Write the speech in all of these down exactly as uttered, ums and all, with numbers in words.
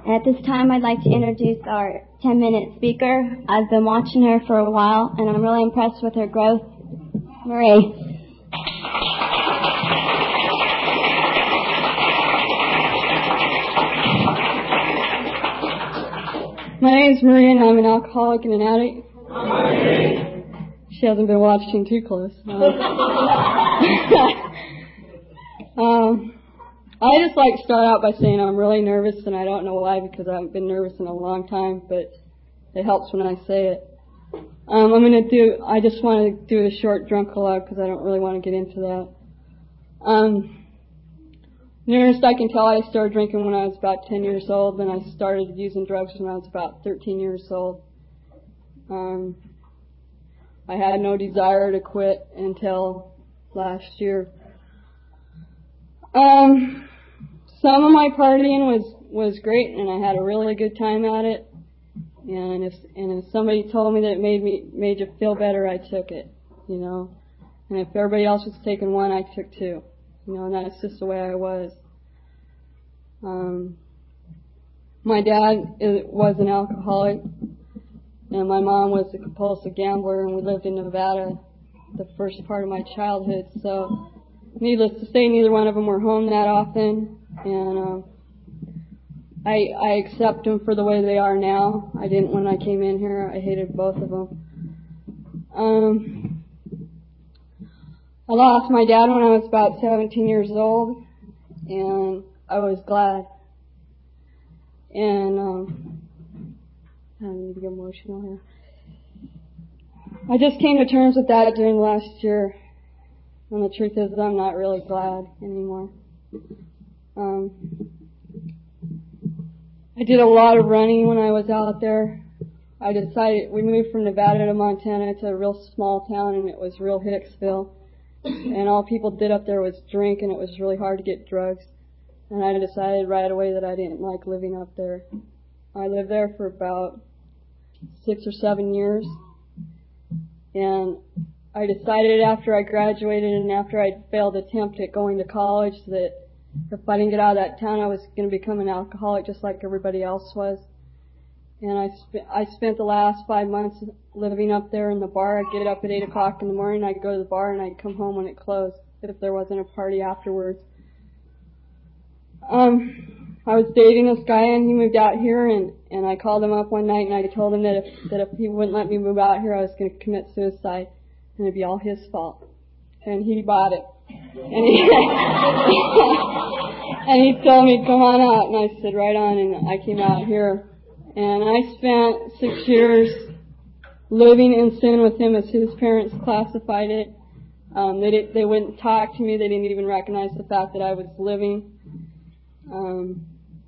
At this time, I'd like to introduce our ten-minute speaker. I've been watching her for a while, and I'm really impressed with her growth. Marie. My name's Marie, and I'm an alcoholic and an addict. Hi. She hasn't been watching too close. Uh, um, I just like to start out by saying I'm really nervous, and I don't know why, because I haven't been nervous in a long time, but it helps when I say it. Um, I'm going to do, I just want to do a short drunk aloud because I don't really want to get into that. Um, Nearest I can tell, I started drinking when I was about ten years old, and I started using drugs when I was about thirteen years old. Um, I had no desire to quit until last year. Um, some of my partying was, was great, and I had a really good time at it. And if and if somebody told me that it made me made you feel better, I took it, you know. And if everybody else was taking one, I took two. You know, and that's just the way I was. Um, my dad is, was an alcoholic, and my mom was a compulsive gambler, and we lived in Nevada the first part of my childhood. So, needless to say, neither one of them were home that often, and um, I, I accept them for the way they are now. I didn't when I came in here. I hated both of them. Um, I lost my dad when I was about seventeen years old, and I was glad. And um, I don't need to get emotional here. I just came to terms with that during last year, and the truth is that I'm not really glad anymore. Um, I did a lot of running when I was out there. I decided, we moved from Nevada to Montana to a real small town, and it was real Hicksville. And all people did up there was drink, and it was really hard to get drugs. And I decided right away that I didn't like living up there. I lived there for about six or seven years. And I decided after I graduated and after I'd failed attempt at going to college that if I didn't get out of that town, I was going to become an alcoholic just like everybody else was. And I, sp- I spent the last five months living up there in the bar. I'd get up at eight o'clock in the morning, I'd go to the bar, and I'd come home when it closed, if there wasn't a party afterwards. Um, I was dating this guy, and he moved out here, and, and I called him up one night, and I told him that if, that if he wouldn't let me move out here, I was going to commit suicide, and it'd be all his fault. And he bought it. And he, and he told me, come on out, and I said, right on, and I came out here. And I spent six years living in sin with him, as his parents classified it. Um, they did, they wouldn't talk to me. They didn't even recognize the fact that I was living. Um,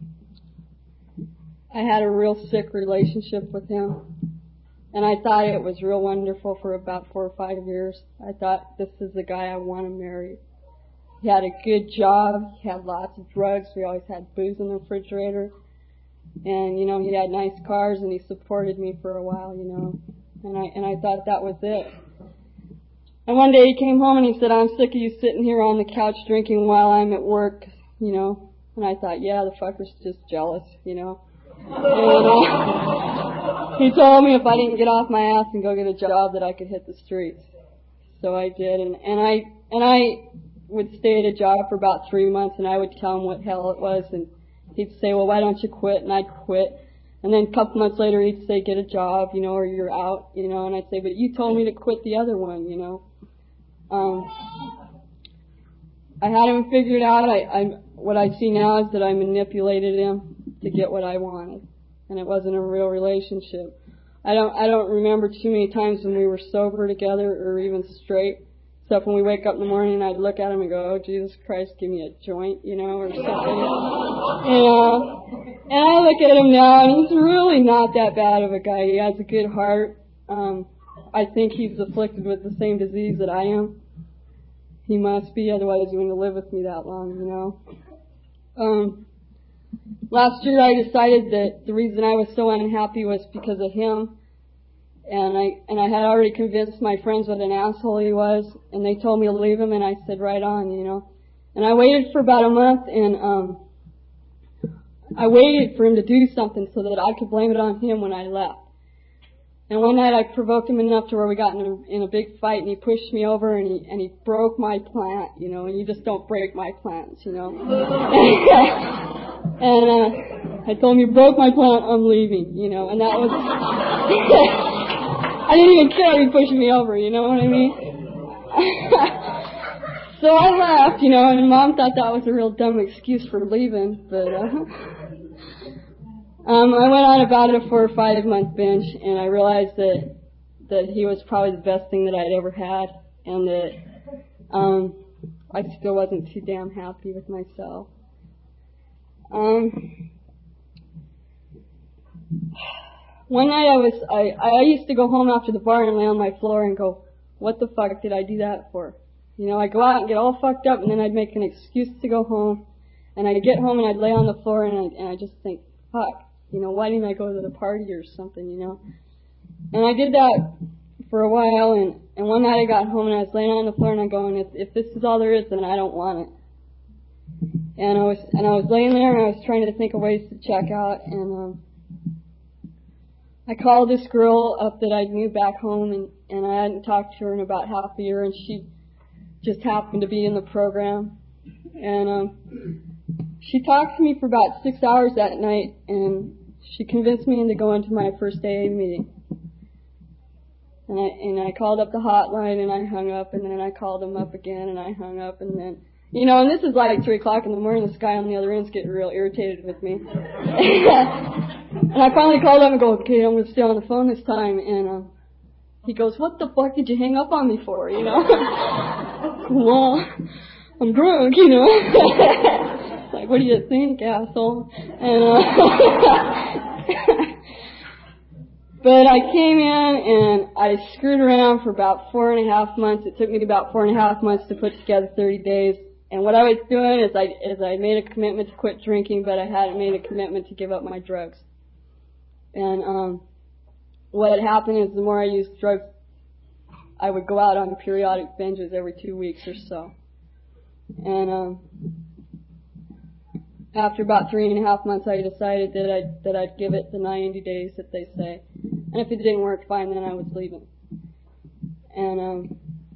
I had a real sick relationship with him, and I thought it was real wonderful for about four or five years. I thought, this is the guy I want to marry. He had a good job. He had lots of drugs. We always had booze in the refrigerator. And, you know, he had nice cars, and he supported me for a while, you know. And I and I thought that was it. And one day he came home and he said, I'm sick of you sitting here on the couch drinking while I'm at work, you know. And I thought, yeah, the fucker's just jealous, you know. And uh, he told me if I didn't get off my ass and go get a job that I could hit the streets. So I did, and, and I and I would stay at a job for about three months, and I would tell him what hell it was, and he'd say, well, why don't you quit? And I'd quit. And then a couple months later, he'd say, get a job, you know, or you're out, you know. And I'd say, but you told me to quit the other one, you know. Um, I had him figured out. I, I, what I see now is that I manipulated him to get what I wanted, and it wasn't a real relationship. I don't, I don't remember too many times when we were sober together or even straight. Except when we wake up in the morning and I'd look at him and go, oh, Jesus Christ, give me a joint, you know, or something. You know, and I look at him now, and he's really not that bad of a guy. He has a good heart. Um, I think he's afflicted with the same disease that I am. He must be, otherwise he wouldn't have lived with me that long, you know. Um, last year I decided that the reason I was so unhappy was because of him. And I and I had already convinced my friends what an asshole he was, and they told me to leave him, and I said, right on, you know. And I waited for about a month, and um, I waited for him to do something so that I could blame it on him when I left. And one night I provoked him enough to where we got in a, in a big fight, and he pushed me over and he and he broke my plant, you know, and you just don't break my plants, you know. And uh, I told him, you broke my plant, I'm leaving, you know, and that was, I didn't even care he pushed me over, you know what I mean? So I left, you know, and Mom thought that was a real dumb excuse for leaving, but uh, um, I went on about a four or five month binge, and I realized that that he was probably the best thing that I'd ever had, and that um, I still wasn't too damn happy with myself. Um, one night I was, I, I used to go home after the bar and lay on my floor and go, what the fuck did I do that for? You know, I'd go out and get all fucked up, and then I'd make an excuse to go home, and I'd get home and I'd lay on the floor and I'd, and I'd just think, fuck, you know, why didn't I go to the party or something, you know? And I did that for a while, and, and one night I got home and I was laying on the floor and I'm going, if, if this is all there is, then I don't want it. And I was, and I was laying there and I was trying to think of ways to check out, and, um, I called this girl up that I knew back home, and, and I hadn't talked to her in about half a year, and she just happened to be in the program. And, um, she talked to me for about six hours that night, and she convinced me into going to my first A A meeting. And I, and I called up the hotline and I hung up, and then I called them up again and I hung up, and then, you know, and this is like three o'clock in the morning, this guy on the other end's getting real irritated with me. And I finally called up and go, okay, I'm gonna stay on the phone this time, and, um, he goes, what the fuck did you hang up on me for, you know? Well, I'm drunk, you know. Like, what do you think, asshole? And, uh, but I came in and I screwed around for about four and a half months. It took me about four and a half months to put together thirty days. And what I was doing is I, is I made a commitment to quit drinking, but I hadn't made a commitment to give up my drugs. And, um, what had happened is the more I used drugs, I would go out on periodic binges every two weeks or so. And, um, after about three and a half months, I decided that I'd, that I'd give it the ninety days that they say. And if it didn't work, fine, then I was leaving. And, um,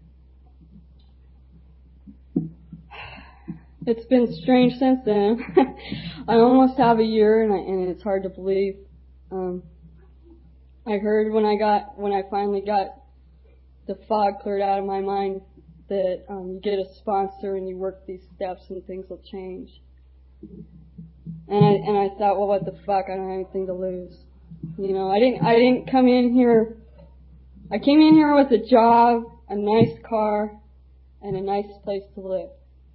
it's been strange since then. I almost have a year, and, I, and it's hard to believe. Um, I heard when I got, when I finally got the fog cleared out of my mind that, um, you get a sponsor and you work these steps and things will change. And I, and I thought, well, what the fuck? I don't have anything to lose. You know, I didn't, I didn't come in here, I came in here with a job, a nice car, and a nice place to live.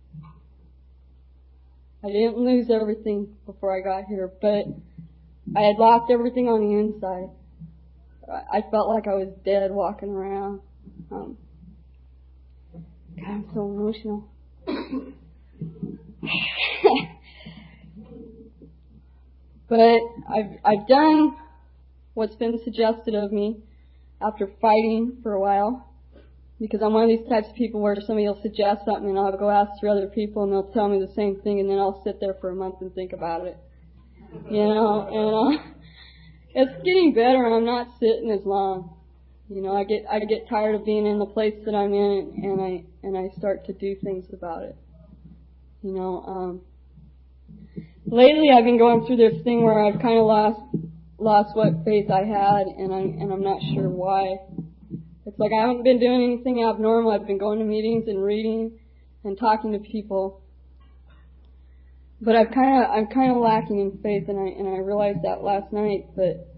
I didn't lose everything before I got here, but I had lost everything on the inside. I felt like I was dead walking around. Um, God, I'm so emotional. But I've I've done what's been suggested of me after fighting for a while, because I'm one of these types of people where somebody will suggest something and I'll go ask for other people and they'll tell me the same thing, and then I'll sit there for a month and think about it. You know, and uh, it's getting better, and I'm not sitting as long. You know, I get I get tired of being in the place that I'm in, and I and I start to do things about it. You know, um, lately I've been going through this thing where I've kind of lost lost what faith I had, and I'm and I'm not sure why. It's like I haven't been doing anything abnormal. I've been going to meetings and reading and talking to people, but I've kind of I'm kind of lacking in faith, and I and I realized that last night. But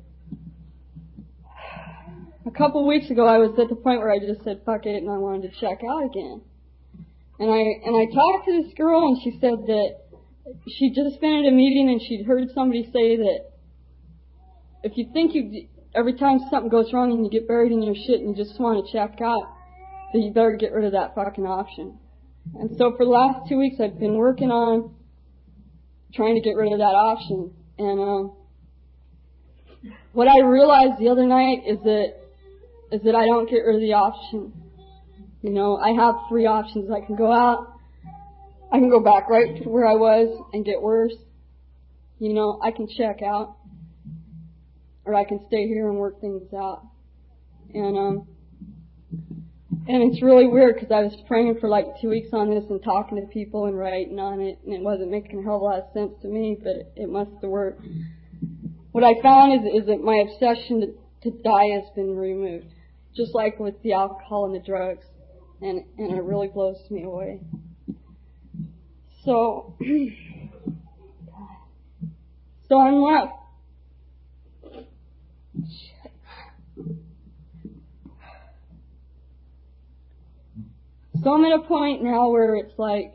a couple weeks ago, I was at the point where I just said fuck it, and I wanted to check out again. And I and I talked to this girl, and she said that she'd just been at a meeting and she'd heard somebody say that if you think you every time something goes wrong and you get buried in your shit and you just want to check out, that you better get rid of that fucking option. And so for the last two weeks, I've been working on trying to get rid of that option. And um, what I realized the other night is that is that I don't get rid of the option. You know, I have three options. I can go out, I can go back right to where I was and get worse, you know, I can check out, or I can stay here and work things out. And um, and it's really weird because I was praying for like two weeks on this and talking to people and writing on it, and it wasn't making a hell of a lot of sense to me, but it, it must have worked. What I found is, is that my obsession to, to die has been removed, just like with the alcohol and the drugs, and and it really blows me away. So, so I'm left. Shit. So I'm at a point now where it's like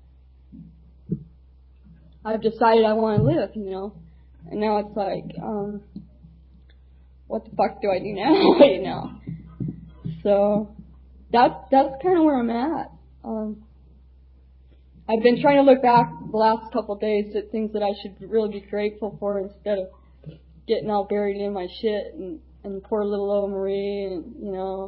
I've decided I want to live, you know, and now it's like, um, what the fuck do I do now? you know. So that's that's kind of where I'm at. Um, I've been trying to look back the last couple of days at things that I should really be grateful for instead of getting all buried in my shit and, and poor little old Marie and, you know.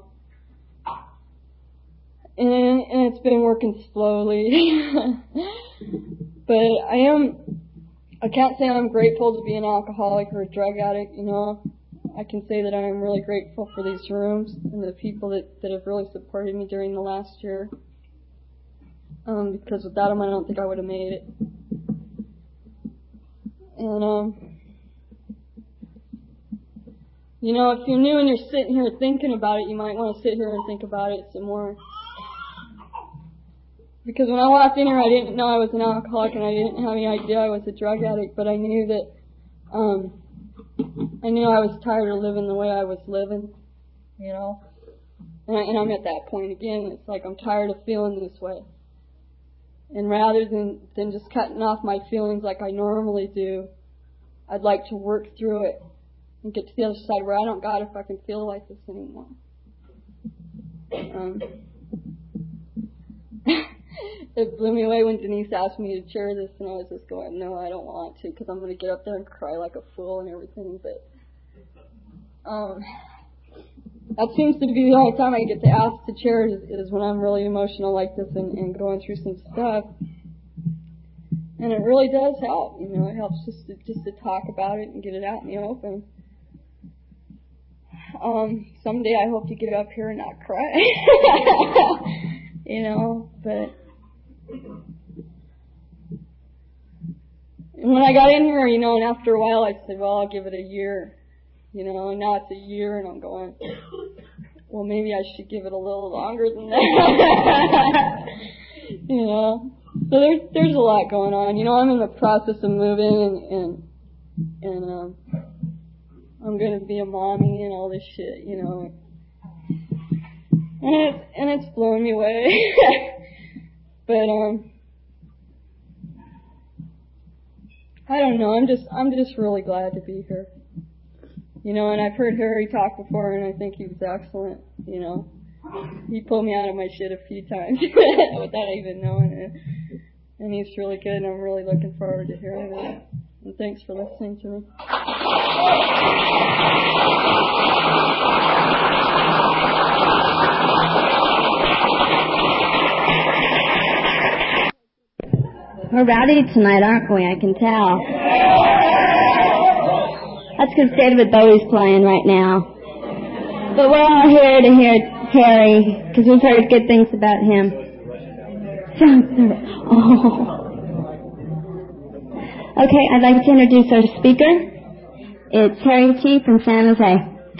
And, and it's been working slowly. But I am, I can't say I'm grateful to be an alcoholic or a drug addict, you know. I can say that I am really grateful for these rooms and the people that, that have really supported me during the last year. Um, because without them, I don't think I would have made it. And, um, you know, if you're new and you're sitting here thinking about it, you might want to sit here and think about it some more. Because when I walked in here, I didn't know I was an alcoholic and I didn't have any idea I was a drug addict, but I knew that, um, I knew I was tired of living the way I was living, you know. And, I, and I'm at that point again. It's like I'm tired of feeling this way. And rather than, than just cutting off my feelings like I normally do, I'd like to work through it and get to the other side where I don't gotta fucking feel like this anymore. Um, it blew me away when Denise asked me to chair this, and I was just going, no, I don't want to, because I'm going to get up there and cry like a fool and everything. But um, that seems to be the only time I get to ask to chair is, is when I'm really emotional like this and, and going through some stuff. And it really does help, you know. It helps just to, just to talk about it and get it out in the open. Um, someday I hope to get up here and not cry, you know. But and when I got in here, you know, and after a while I said, well, I'll give it a year, you know. And now it's a year, and I'm going, well, maybe I should give it a little longer than that, you know. So there's there's a lot going on, you know. I'm in the process of moving, and and and um, I'm going to be a mommy and all this shit, you know. And it's and it's blowing me away, but um, I don't know. I'm just I'm just really glad to be here, you know. And I've heard Harry talk before, and I think he was excellent, you know. He pulled me out of my shit a few times without even knowing it. And he's really good, and I'm really looking forward to hearing it. And thanks for listening to me. We're rowdy tonight, aren't we? I can tell. That's because David Bowie's playing right now. But we're all here to hear Harry, because we've heard good things about him. Oh. Okay, I'd like to introduce our speaker. It's Harry T. from San Jose.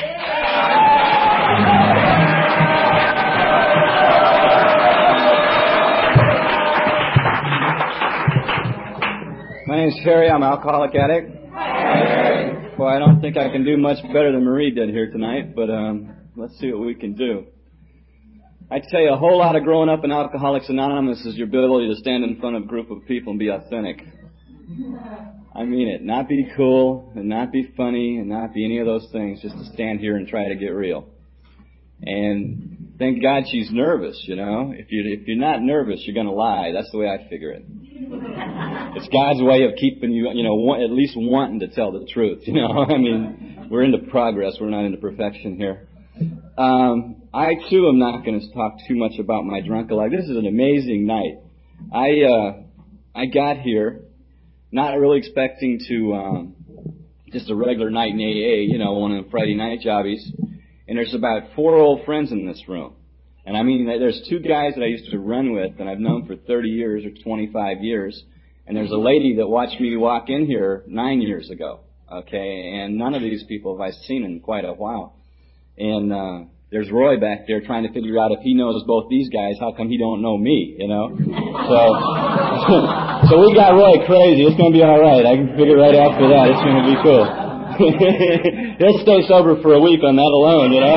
My name's Harry. I'm an alcoholic addict. Well, I don't think I can do much better than Marie did here tonight, but um, let's see what we can do. I tell you, a whole lot of growing up in Alcoholics Anonymous is your ability to stand in front of a group of people and be authentic. I mean it. Not be cool, and not be funny, and not be any of those things, just to stand here and try to get real. And thank God she's nervous, you know. If, you, if you're not nervous, you're going to lie. That's the way I figure it. It's God's way of keeping you, you know, at least wanting to tell the truth, you know. I mean, we're into progress. We're not into perfection here. Um, I, too, am not going to talk too much about my drunk life. This is an amazing night. I uh, I got here not really expecting to, um, just a regular night in A A, you know, one of the Friday night jobbies. And there's about four old friends in this room. And I mean, there's two guys that I used to run with and I've known for thirty years or twenty-five years. And there's a lady that watched me walk in here nine years ago. Okay, and none of these people have I seen in quite a while. And, uh, there's Roy back there trying to figure out if he knows both these guys, how come he don't know me, you know? So, so we got Roy crazy. It's going to be all right. I can figure right after that. It's going to be cool. He'll stay sober for a week on that alone, you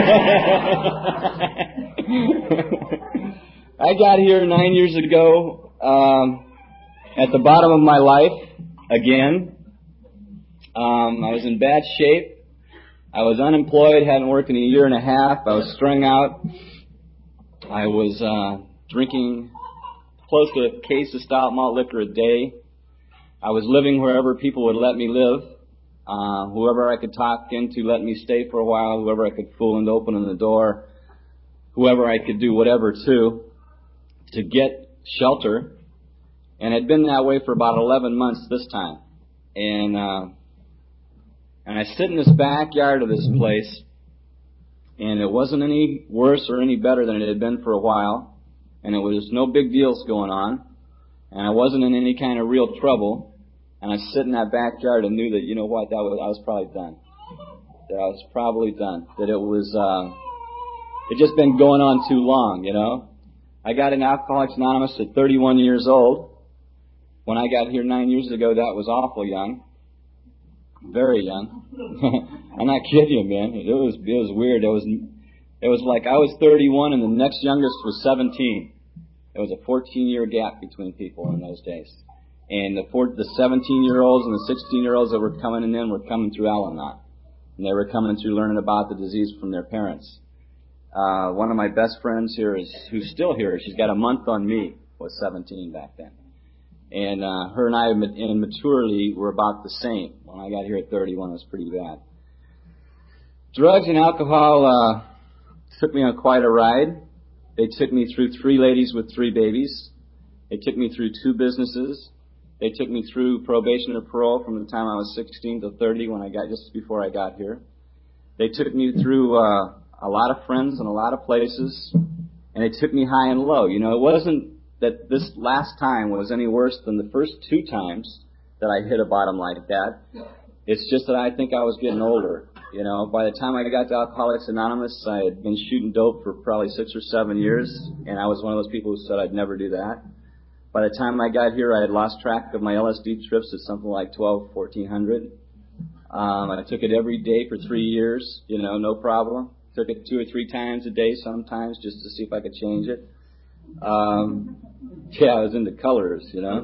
know? I got here nine years ago, um, at the bottom of my life, again. Um, I was in bad shape. I was unemployed, hadn't worked in a year and a half. I was strung out. I was uh, drinking close to a case of stout malt liquor a day. I was living wherever people would let me live. Uh, whoever I could talk into let me stay for a while. Whoever I could fool into opening the door. Whoever I could do whatever to, to get shelter. And I'd been that way for about eleven months this time. And, uh, And I sit in this backyard of this place, and it wasn't any worse or any better than it had been for a while, and it was no big deals going on, and I wasn't in any kind of real trouble, and I sit in that backyard and knew that, you know what, that was I was probably done. That I was probably done. That it was, uh, it just been going on too long, you know. I got in Alcoholics Anonymous at thirty-one years old. When I got here nine years ago, that was awful young. Very young. I'm not kidding you, man. It was it was weird. It was it was like I was thirty-one and the next youngest was seventeen. There was a fourteen-year gap between people in those days. And the four, the seventeen-year-olds and the sixteen-year-olds that were coming in were coming through Al-Anon. And they were coming through learning about the disease from their parents. Uh, one of my best friends here is who's still here. She's got a month on me. Was seventeen back then. And uh, her and I in maturity were about the same. When I got here at thirty-one, it was pretty bad. Drugs and alcohol uh, took me on quite a ride. They took me through three ladies with three babies. They took me through two businesses. They took me through probation or parole from the time I was sixteen to thirty, when I got just before I got here. They took me through uh, a lot of friends and a lot of places, and they took me high and low. You know, it wasn't that this last time was any worse than the first two times that I hit a bottom like that. It's just that I think I was getting older. You know, by the time I got to Alcoholics Anonymous, I had been shooting dope for probably six or seven years, and I was one of those people who said I'd never do that. By the time I got here, I had lost track of my L S D trips at something like twelve, fourteen hundred. Um, I took it every day for three years, you know, no problem. Took it two or three times a day sometimes just to see if I could change it. Um, yeah, I was into colors, you know.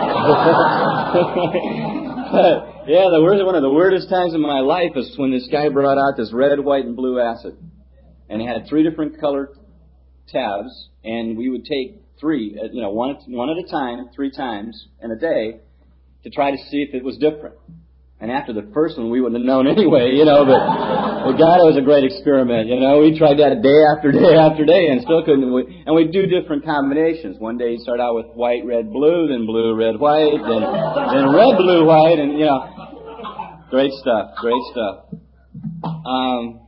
But, yeah, the worst, one of the weirdest times in my life is when this guy brought out this red, white, and blue acid. And he had three different colored tabs, and we would take three, you know, one, one at a time, three times in a day, to try to see if it was different. And after the first one, we wouldn't have known anyway, you know, but well, God, it was a great experiment, you know. We tried that day after day after day and still couldn't. And we'd do different combinations. One day you'd start out with white, red, blue, then blue, red, white, then, then red, blue, white, and, you know, great stuff, great stuff. Um,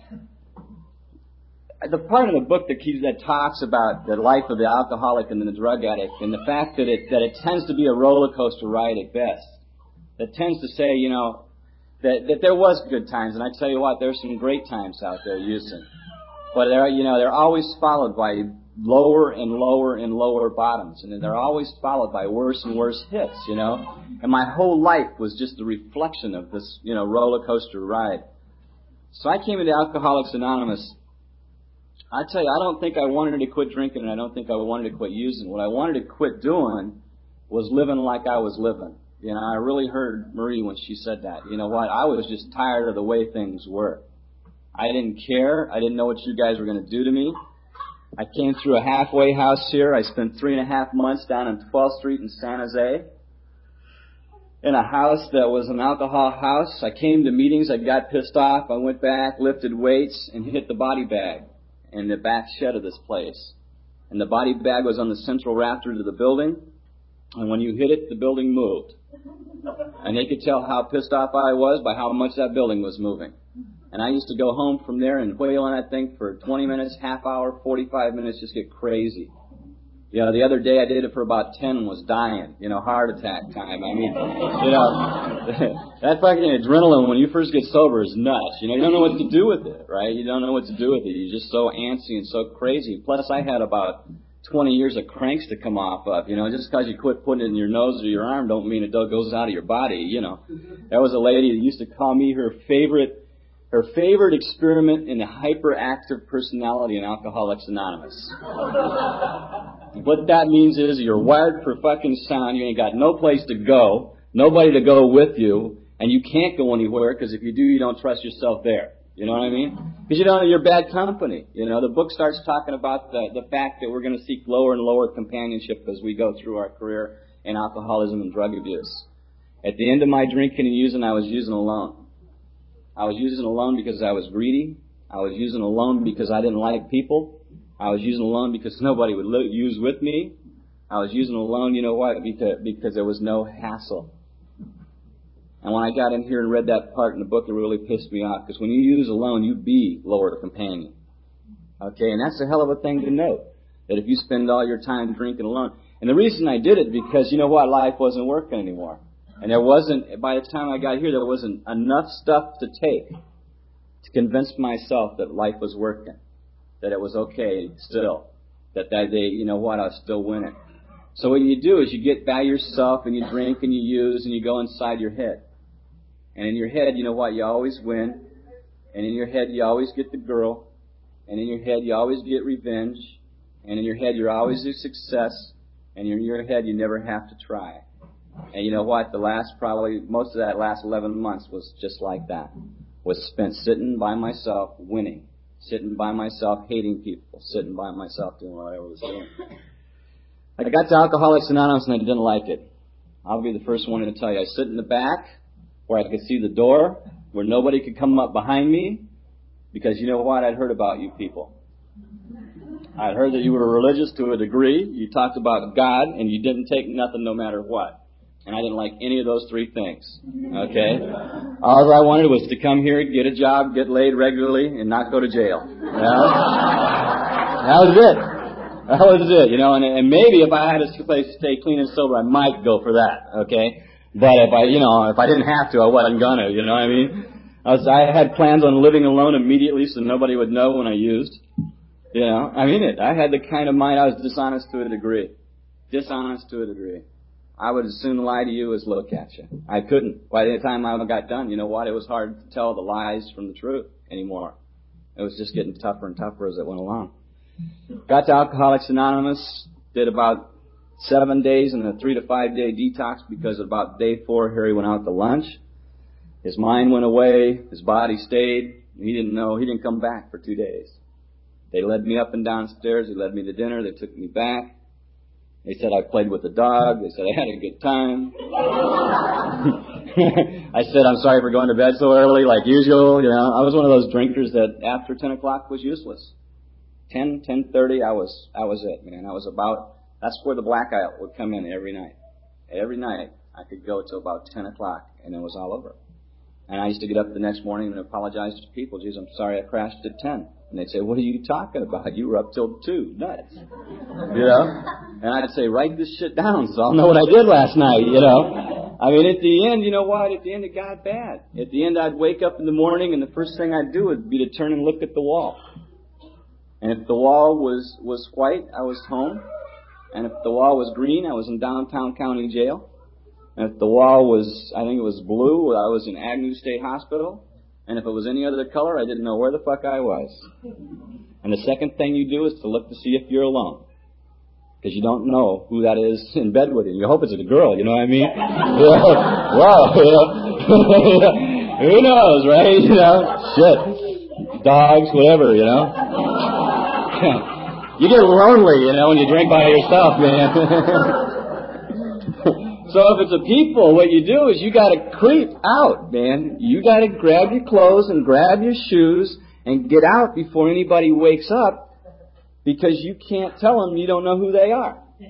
the part of the book that keeps, that talks about the life of the alcoholic and the drug addict, and the fact that it that it tends to be a roller coaster ride at best. That tends to say, you know, that, that there was good times, and I tell you what, there's some great times out there using. But they're, you know, they're always followed by lower and lower and lower bottoms, and they're always followed by worse and worse hits, you know. And my whole life was just a reflection of this, you know, roller coaster ride. So I came into Alcoholics Anonymous. I tell you, I don't think I wanted to quit drinking, and I don't think I wanted to quit using. What I wanted to quit doing was living like I was living. You know, I really heard Marie when she said that. You know what? I was just tired of the way things were. I didn't care. I didn't know what you guys were going to do to me. I came through a halfway house here. I spent three and a half months down on twelfth street in San Jose in a house that was an alcohol house. I came to meetings. I got pissed off. I went back, lifted weights, and hit the body bag in the back shed of this place. And the body bag was on the central rafters of the building. And when you hit it, the building moved. And they could tell how pissed off I was by how much that building was moving. And I used to go home from there and wail on that thing for twenty minutes, half hour, forty-five minutes, just get crazy. You know, the other day I did it for about ten and was dying. You know, heart attack time. I mean, you know, that fucking adrenaline when you first get sober is nuts. You know, you don't know what to do with it, right? You don't know what to do with it. You're just so antsy and so crazy. Plus, I had about twenty years of cranks to come off of. You know, just because you quit putting it in your nose or your arm don't mean it goes out of your body, you know. There was a lady that used to call me her favorite Her favorite experiment in a hyperactive personality in Alcoholics Anonymous. What that means is you're wired for fucking sound. You ain't got no place to go, nobody to go with you, and you can't go anywhere because if you do, you don't trust yourself there. You know what I mean? Because you don't know you're bad company. You know, the book starts talking about the, the fact that we're going to seek lower and lower companionship as we go through our career in alcoholism and drug abuse. At the end of my drinking and using, I was using alone. I was using alone because I was greedy. I was using alone because I didn't like people. I was using alone because nobody would li- use with me. I was using alone, you know what, because, because there was no hassle. And when I got in here and read that part in the book, it really pissed me off. Because when you use alone, you be lower companion. Okay, and that's a hell of a thing to note. That if you spend all your time drinking alone. And the reason I did it, because you know what, life wasn't working anymore. And there wasn't, by the time I got here, there wasn't enough stuff to take to convince myself that life was working, that it was okay still, that that day, you know what, I was still winning. So what you do is you get by yourself and you drink and you use and you go inside your head. And in your head, you know what, you always win. And in your head, you always get the girl. And in your head, you always get revenge. And in your head, you're always a success. And in your head, you never have to try. And you know what? The last, probably, most of that last eleven months was just like that. Was spent sitting by myself, winning. Sitting by myself, hating people. Sitting by myself, doing whatever I was doing. I got to Alcoholics Anonymous and I didn't like it. I'll be the first one to tell you. I sit in the back where I could see the door, where nobody could come up behind me. Because you know what? I'd heard about you people. I'd heard that you were religious to a degree. You talked about God and you didn't take nothing no matter what. And I didn't like any of those three things. Okay? All I wanted was to come here, get a job, get laid regularly, and not go to jail. You know? That was it. That was it, you know. And, and maybe if I had a place to stay clean and sober, I might go for that. Okay? But if I, you know, if I didn't have to, I wasn't gonna. You know what I mean? I was, I had plans on living alone immediately, so nobody would know when I used. You know, I mean it. I had the kind of mind. I was dishonest to a degree. Dishonest to a degree. I would as soon lie to you as look at you. I couldn't. By the time I got done, you know what? It was hard to tell the lies from the truth anymore. It was just getting tougher and tougher as it went along. Got to Alcoholics Anonymous. Did about seven days in a three to five day detox because about day four, Harry went out to lunch. His mind went away. His body stayed. He didn't know. He didn't come back for two days. They led me up and downstairs. They led me to dinner. They took me back. They said I played with the dog. They said I had a good time. I said I'm sorry for going to bed so early, like usual. You know, I was one of those drinkers that after ten o'clock was useless. Ten, ten thirty, I was, I was it, man. I was about. That's where the blackout would come in every night. Every night I could go till about ten o'clock, and it was all over. And I used to get up the next morning and apologize to people. Geez, I'm sorry I crashed at ten. And they'd say, what are you talking about? You were up till two. Nuts. You know? And I'd say, write this shit down so I'll know what I did last night, you know? I mean, at the end, you know what? At the end, it got bad. At the end, I'd wake up in the morning and the first thing I'd do would be to turn and look at the wall. And if the wall was, was white, I was home. And if the wall was green, I was in downtown county jail. And if the wall was, I think it was blue, I was in Agnew State Hospital. And if it was any other color, I didn't know where the fuck I was. And the second thing you do is to look to see if you're alone. Because you don't know who that is in bed with you. You hope it's a girl, you know what I mean? Wow, you know? Who knows, right? You know? Shit. Dogs, whatever, you know? You get lonely, you know, when you drink by yourself, man. So if it's a people, what you do is you got to creep out, man. You got to grab your clothes and grab your shoes and get out before anybody wakes up because you can't tell them you don't know who they are.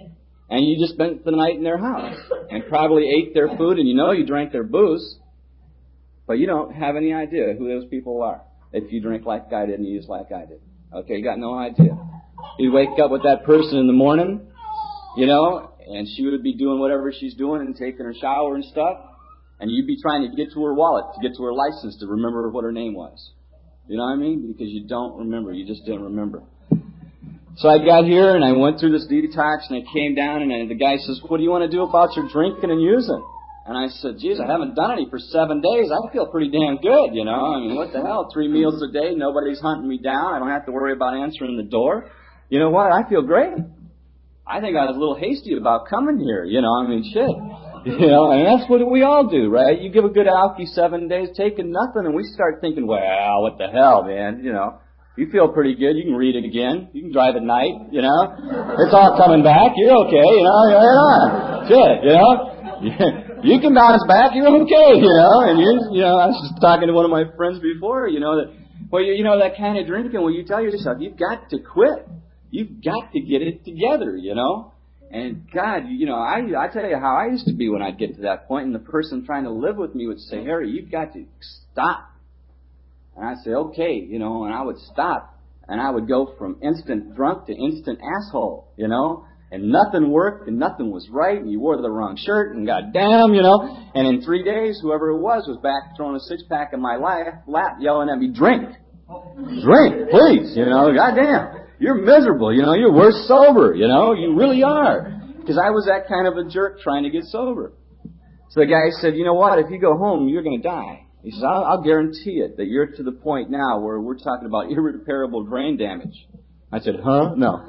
and you just spent the night in their house and probably ate their food, and you know you drank their booze, but you don't have any idea who those people are if you drink like I did and you use like I did. Okay, you got no idea. You wake up with that person in the morning, you know, and she would be doing whatever she's doing and taking her shower and stuff, and you'd be trying to get to her wallet, to get to her license, to remember what her name was. You know what I mean? Because you don't remember. You just didn't remember. So I got here, and I went through this detox, and I came down, and the guy says, what do you want to do about your drinking and using? And I said, geez, I haven't done any for seven days. I feel pretty damn good, you know. I mean, what the hell? Three meals a day. Nobody's hunting me down. I don't have to worry about answering the door. You know what? I feel great. I think I was a little hasty about coming here, you know. I mean, shit. You know, and that's what we all do, right? You give a good alky seven days, taking nothing, and we start thinking, well, what the hell, man, you know. You feel pretty good. You can read it again. You can drive at night, you know. It's all coming back. You're okay, you know. You're right on. Shit, you know. You can bounce back. You're okay, you know. And you, you know, I was just talking to one of my friends before, you know, that, well, you, you know, that kind of drinking, well, you tell yourself, you've got to quit. You've got to get it together, you know. And God, you know, I I tell you how I used to be when I'd get to that point, and the person trying to live with me would say, Harry, you've got to stop. And I'd say, okay, you know, and I would stop, and I would go from instant drunk to instant asshole, you know, and nothing worked, and nothing was right, and you wore the wrong shirt, and goddamn, you know, and in three days, whoever it was was back throwing a six-pack in my lap, lap yelling at me, drink, drink, please, you know, goddamn, you're miserable, you know, you're worse sober, you know, you really are, because I was that kind of a jerk trying to get sober. So the guy said, you know what, if you go home, you're going to die. He says, I'll, I'll guarantee it that you're to the point now where we're talking about irreparable brain damage. I said, huh? No.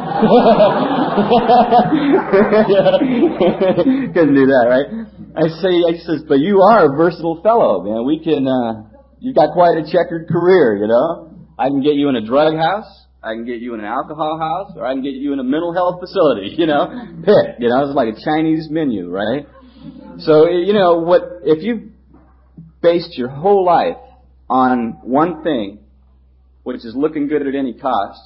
Couldn't do that, right? I say, I says, but you are a versatile fellow, man. We can, uh, you've got quite a checkered career, you know. I can get you in a drug house, I can get you in an alcohol house, or I can get you in a mental health facility, you know. Pick, you know, it's like a Chinese menu, right? So, you know, what, if you based your whole life on one thing, which is looking good at any cost,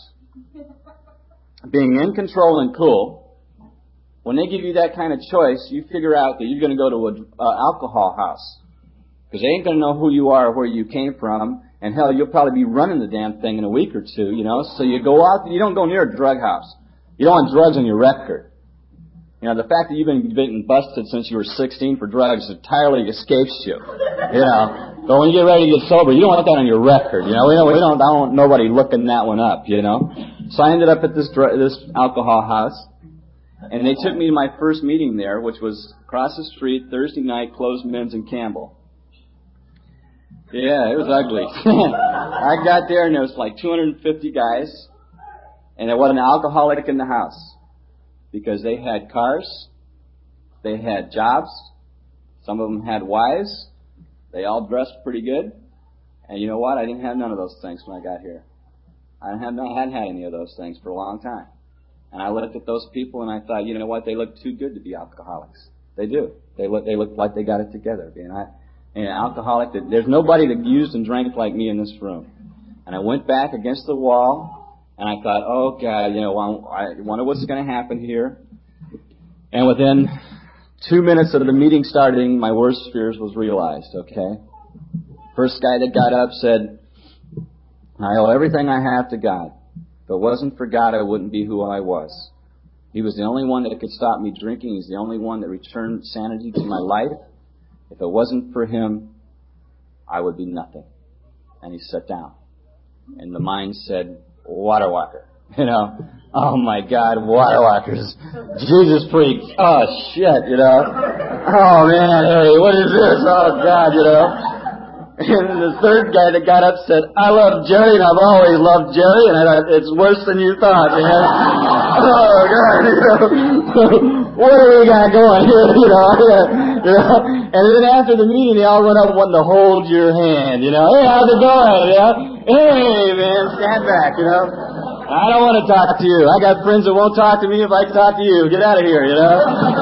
being in control and cool, when they give you that kind of choice, you figure out that you're going to go to an uh, alcohol house. Because they ain't going to know who you are or where you came from, and hell, you'll probably be running the damn thing in a week or two, you know. So you go out, you don't go near a drug house. You don't want drugs on your record. You know, the fact that you've been getting busted since you were sixteen for drugs entirely escapes you. You know, but when you get ready to get sober, you don't want that on your record. You know, we don't, we don't, I don't want nobody looking that one up. You know, so I ended up at this dr- this alcohol house, and they took me to my first meeting there, which was across the street, Thursday night, closed men's in Campbell. Yeah, it was ugly. I got there and there was like two hundred fifty guys, and there wasn't an alcoholic in the house. Because they had cars, they had jobs, some of them had wives, they all dressed pretty good, and you know what? I didn't have none of those things when I got here. I hadn't, I hadn't had any of those things for a long time. And I looked at those people and I thought, you know what? They look too good to be alcoholics. They do. They look, they look like they got it together. And I, and an alcoholic, that there's nobody that used and drank like me in this room. And I went back against the wall. And I thought, oh, God, you know, I wonder what's going to happen here. And within two minutes of the meeting starting, my worst fears was realized, okay? First guy that got up said, I owe everything I have to God. If it wasn't for God, I wouldn't be who I was. He was the only one that could stop me drinking. He's the only one that returned sanity to my life. If it wasn't for Him, I would be nothing. And he sat down. And the mind said, water walker. You know, oh my God, water walkers. Jesus freaks. Oh shit, you know. Oh man, Harry, what is this? Oh God, you know. And the third guy that got up said, I love Jerry and I've always loved Jerry, and I thought, it's worse than you thought, man. Oh God, you know. What do we got going here, you know? You know? And then after the meeting, they all run up wanting to hold your hand, you know. Hey, how's it going, you know? Hey, man, stand back, you know. I don't want to talk to you. I got friends that won't talk to me if I talk to you. Get out of here, you know.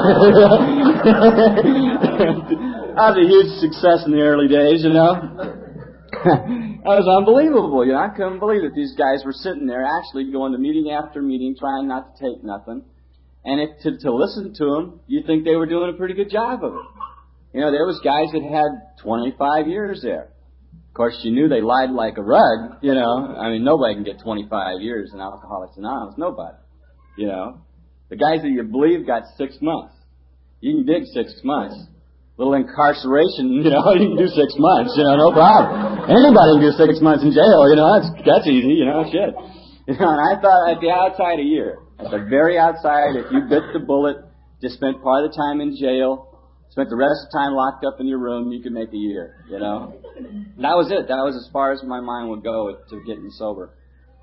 I was a huge success in the early days, you know. That was unbelievable, you know. I couldn't believe that these guys were sitting there actually going to meeting after meeting, trying not to take nothing. And if to, to listen to them, you'd think they were doing a pretty good job of it. You know, there was guys that had twenty-five years there. Of course, you knew they lied like a rug, you know. I mean, nobody can get twenty-five years in Alcoholics Anonymous. Nobody. You know. The guys that you believe got six months. You can dig six months. A little incarceration, you know, you can do six months, you know, no problem. Anybody can do six months in jail, you know, that's, that's easy, you know, shit. You know, and I thought at the outside a year. At the very outside, if you bit the bullet, just spent part of the time in jail, spent the rest of the time locked up in your room, you could make a year, you know. And that was it. That was as far as my mind would go to getting sober.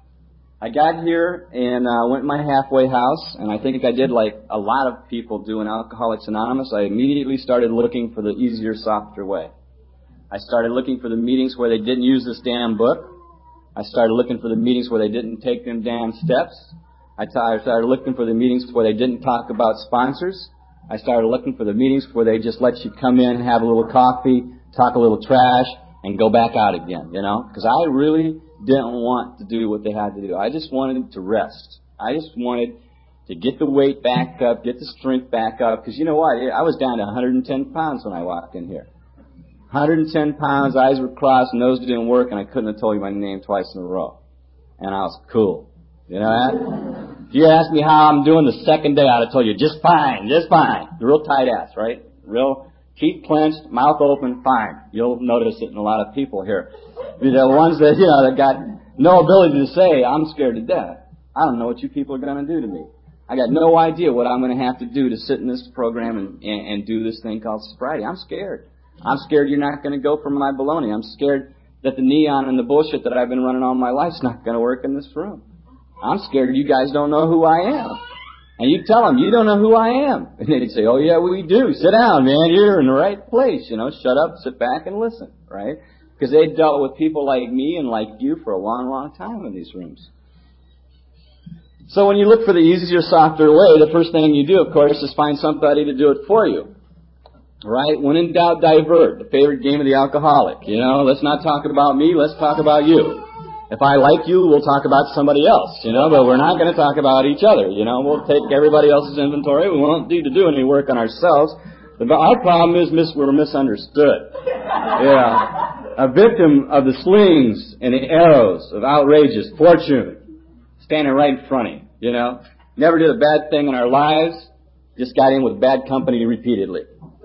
I got here and uh, went to my halfway house, and I think I did like a lot of people do in Alcoholics Anonymous. I immediately started looking for the easier, softer way. I started looking for the meetings where they didn't use this damn book. I started looking for the meetings where they didn't take them damn steps. I, t- I started looking for the meetings where they didn't talk about sponsors. I started looking for the meetings where they just let you come in, have a little coffee, talk a little trash, and go back out again, you know? Because I really didn't want to do what they had to do. I just wanted to rest. I just wanted to get the weight back up, get the strength back up. Because you know what? I was down to one hundred ten pounds when I walked in here. one hundred ten pounds, eyes were crossed, nose didn't work, and I couldn't have told you my name twice in a row. And I was cool. You know that? If you asked me how I'm doing the second day, I'd have told you, just fine, just fine. The real tight ass, right? Real teeth clenched, mouth open, fine. You'll notice it in a lot of people here. The ones that, you know, that got no ability to say, I'm scared to death. I don't know what you people are going to do to me. I got no idea what I'm going to have to do to sit in this program and, and, and do this thing called sobriety. I'm scared. I'm scared you're not going to go for my baloney. I'm scared that the neon and the bullshit that I've been running all my life is not going to work in this room. I'm scared you guys don't know who I am. And you tell them, you don't know who I am. And they'd say, oh, yeah, we do. Sit down, man. You're in the right place. You know, shut up, sit back, and listen, right? Because they dealt with people like me and like you for a long, long time in these rooms. So when you look for the easier, softer way, the first thing you do, of course, is find somebody to do it for you. Right? When in doubt, divert. The favorite game of the alcoholic. You know, let's not talk about me, let's talk about you. If I like you, we'll talk about somebody else, you know, but we're not going to talk about each other, you know. We'll take everybody else's inventory. We won't need to do any work on ourselves. But our problem is mis- we're misunderstood. Yeah. A victim of the slings and the arrows of outrageous fortune standing right in front of you, you know. Never did a bad thing in our lives. Just got in with bad company repeatedly.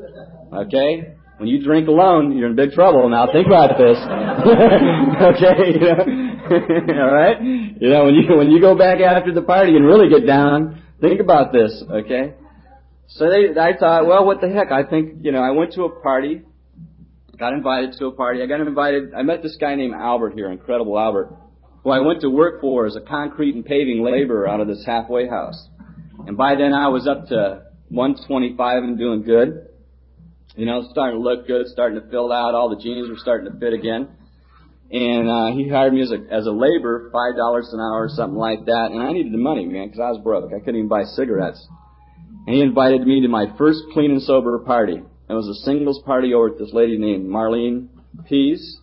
Okay? When you drink alone, you're in big trouble. Now think about this. Okay? You know? All right? You know, when you when you go back after the party and really get down, think about this. Okay? So they, I thought, well, what the heck? I think, you know, I went to a party, got invited to a party. I got invited. I met this guy named Albert here, Incredible Albert, who I went to work for as a concrete and paving laborer out of this halfway house. And by then I was up to one twenty-five and doing good. You know, starting to look good, starting to fill out. All the jeans were starting to fit again. And uh, he hired me as a as a laborer, five dollars an hour or something like that. And I needed the money, man, because I was broke. I couldn't even buy cigarettes. And he invited me to my first clean and sober party. It was a singles party over at this lady named Marlene Pease.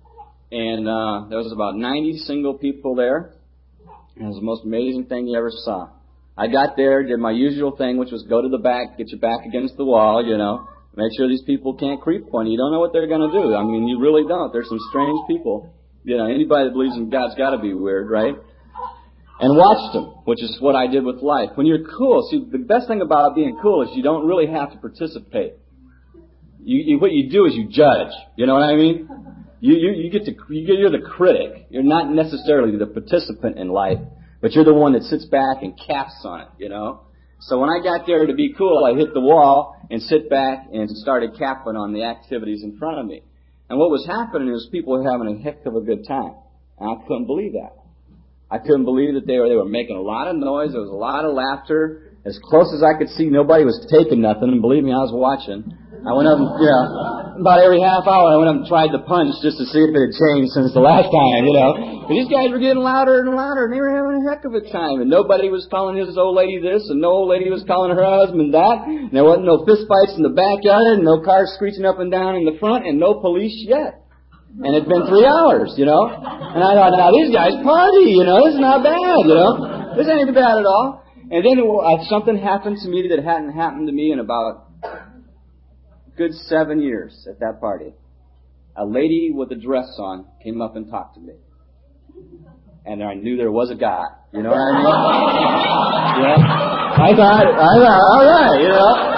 And uh, there was about ninety single people there. And it was the most amazing thing you ever saw. I got there, did my usual thing, which was go to the back, get your back against the wall, you know. Make sure these people can't creep on you. You don't know what they're going to do. I mean, you really don't. There's some strange people. You know, anybody that believes in God's got to be weird, right? And watched them, which is what I did with life. When you're cool, see, the best thing about being cool is you don't really have to participate. You, you what you do is you judge. You know what I mean? You you, you get to you get, you're the critic. You're not necessarily the participant in life, but you're the one that sits back and caps on it. You know. So when I got there to be cool, I hit the wall and sit back and started capping on the activities in front of me. And what was happening is people were having a heck of a good time. And I couldn't believe that. I couldn't believe that they were they were making a lot of noise. There was a lot of laughter. As close as I could see, nobody was taking nothing. And believe me, I was watching. I went up and, you know, about every half hour I went up and tried the punch just to see if it had changed since the last time, you know. But these guys were getting louder and louder, and they were having a heck of a time. And nobody was calling his old lady this, and no old lady was calling her husband that. And there wasn't no fist fights in the backyard, and no cars screeching up and down in the front, and no police yet. And it'd been three hours, you know. And I thought, now these guys party, you know. This is not bad, you know. This ain't bad at all. And then uh, something happened to me that hadn't happened to me in about a good seven years at that party. A lady with a dress on came up and talked to me. And I knew there was a God. You know what I mean? Yeah. I thought, I thought, all right, you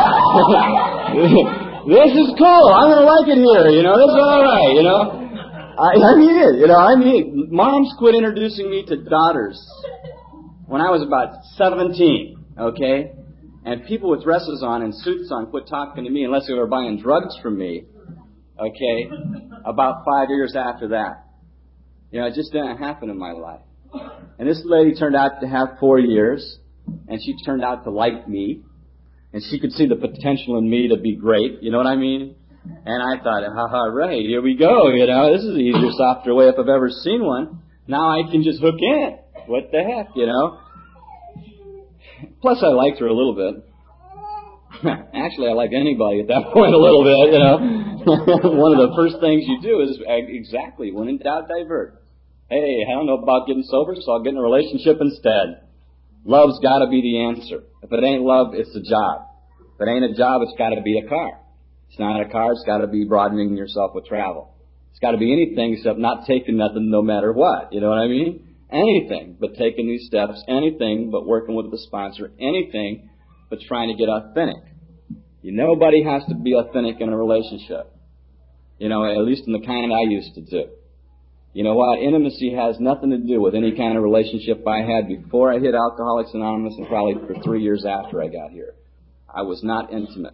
know. This is cool. I'm going to like it here. You know, this is all right, you know. I, I mean it. You know, I mean it. Moms quit introducing me to daughters when I was about seventeen, okay? And people with dresses on and suits on quit talking to me unless they were buying drugs from me, okay, about five years after that. You know, it just didn't happen in my life. And this lady turned out to have four years, and she turned out to like me, and she could see the potential in me to be great, you know what I mean? And I thought, haha, right, here we go, you know, this is the easier, softer way if I've ever seen one. Now I can just hook in. What the heck, you know? Plus, I liked her a little bit. Actually, I like anybody at that point a little bit, you know. One of the first things you do is exactly, when in doubt, divert. Hey, I don't know about getting sober, so I'll get in a relationship instead. Love's got to be the answer. If it ain't love, it's a job. If it ain't a job, it's got to be a car. If it's not a car, it's got to be broadening yourself with travel. It's got to be anything except not taking nothing no matter what. You know what I mean? Anything but taking these steps. Anything but working with the sponsor. Anything but trying to get authentic. You, nobody has to be authentic in a relationship. You know, at least in the kind I used to do. You know what? Intimacy has nothing to do with any kind of relationship I had before I hit Alcoholics Anonymous and probably for three years after I got here. I was not intimate.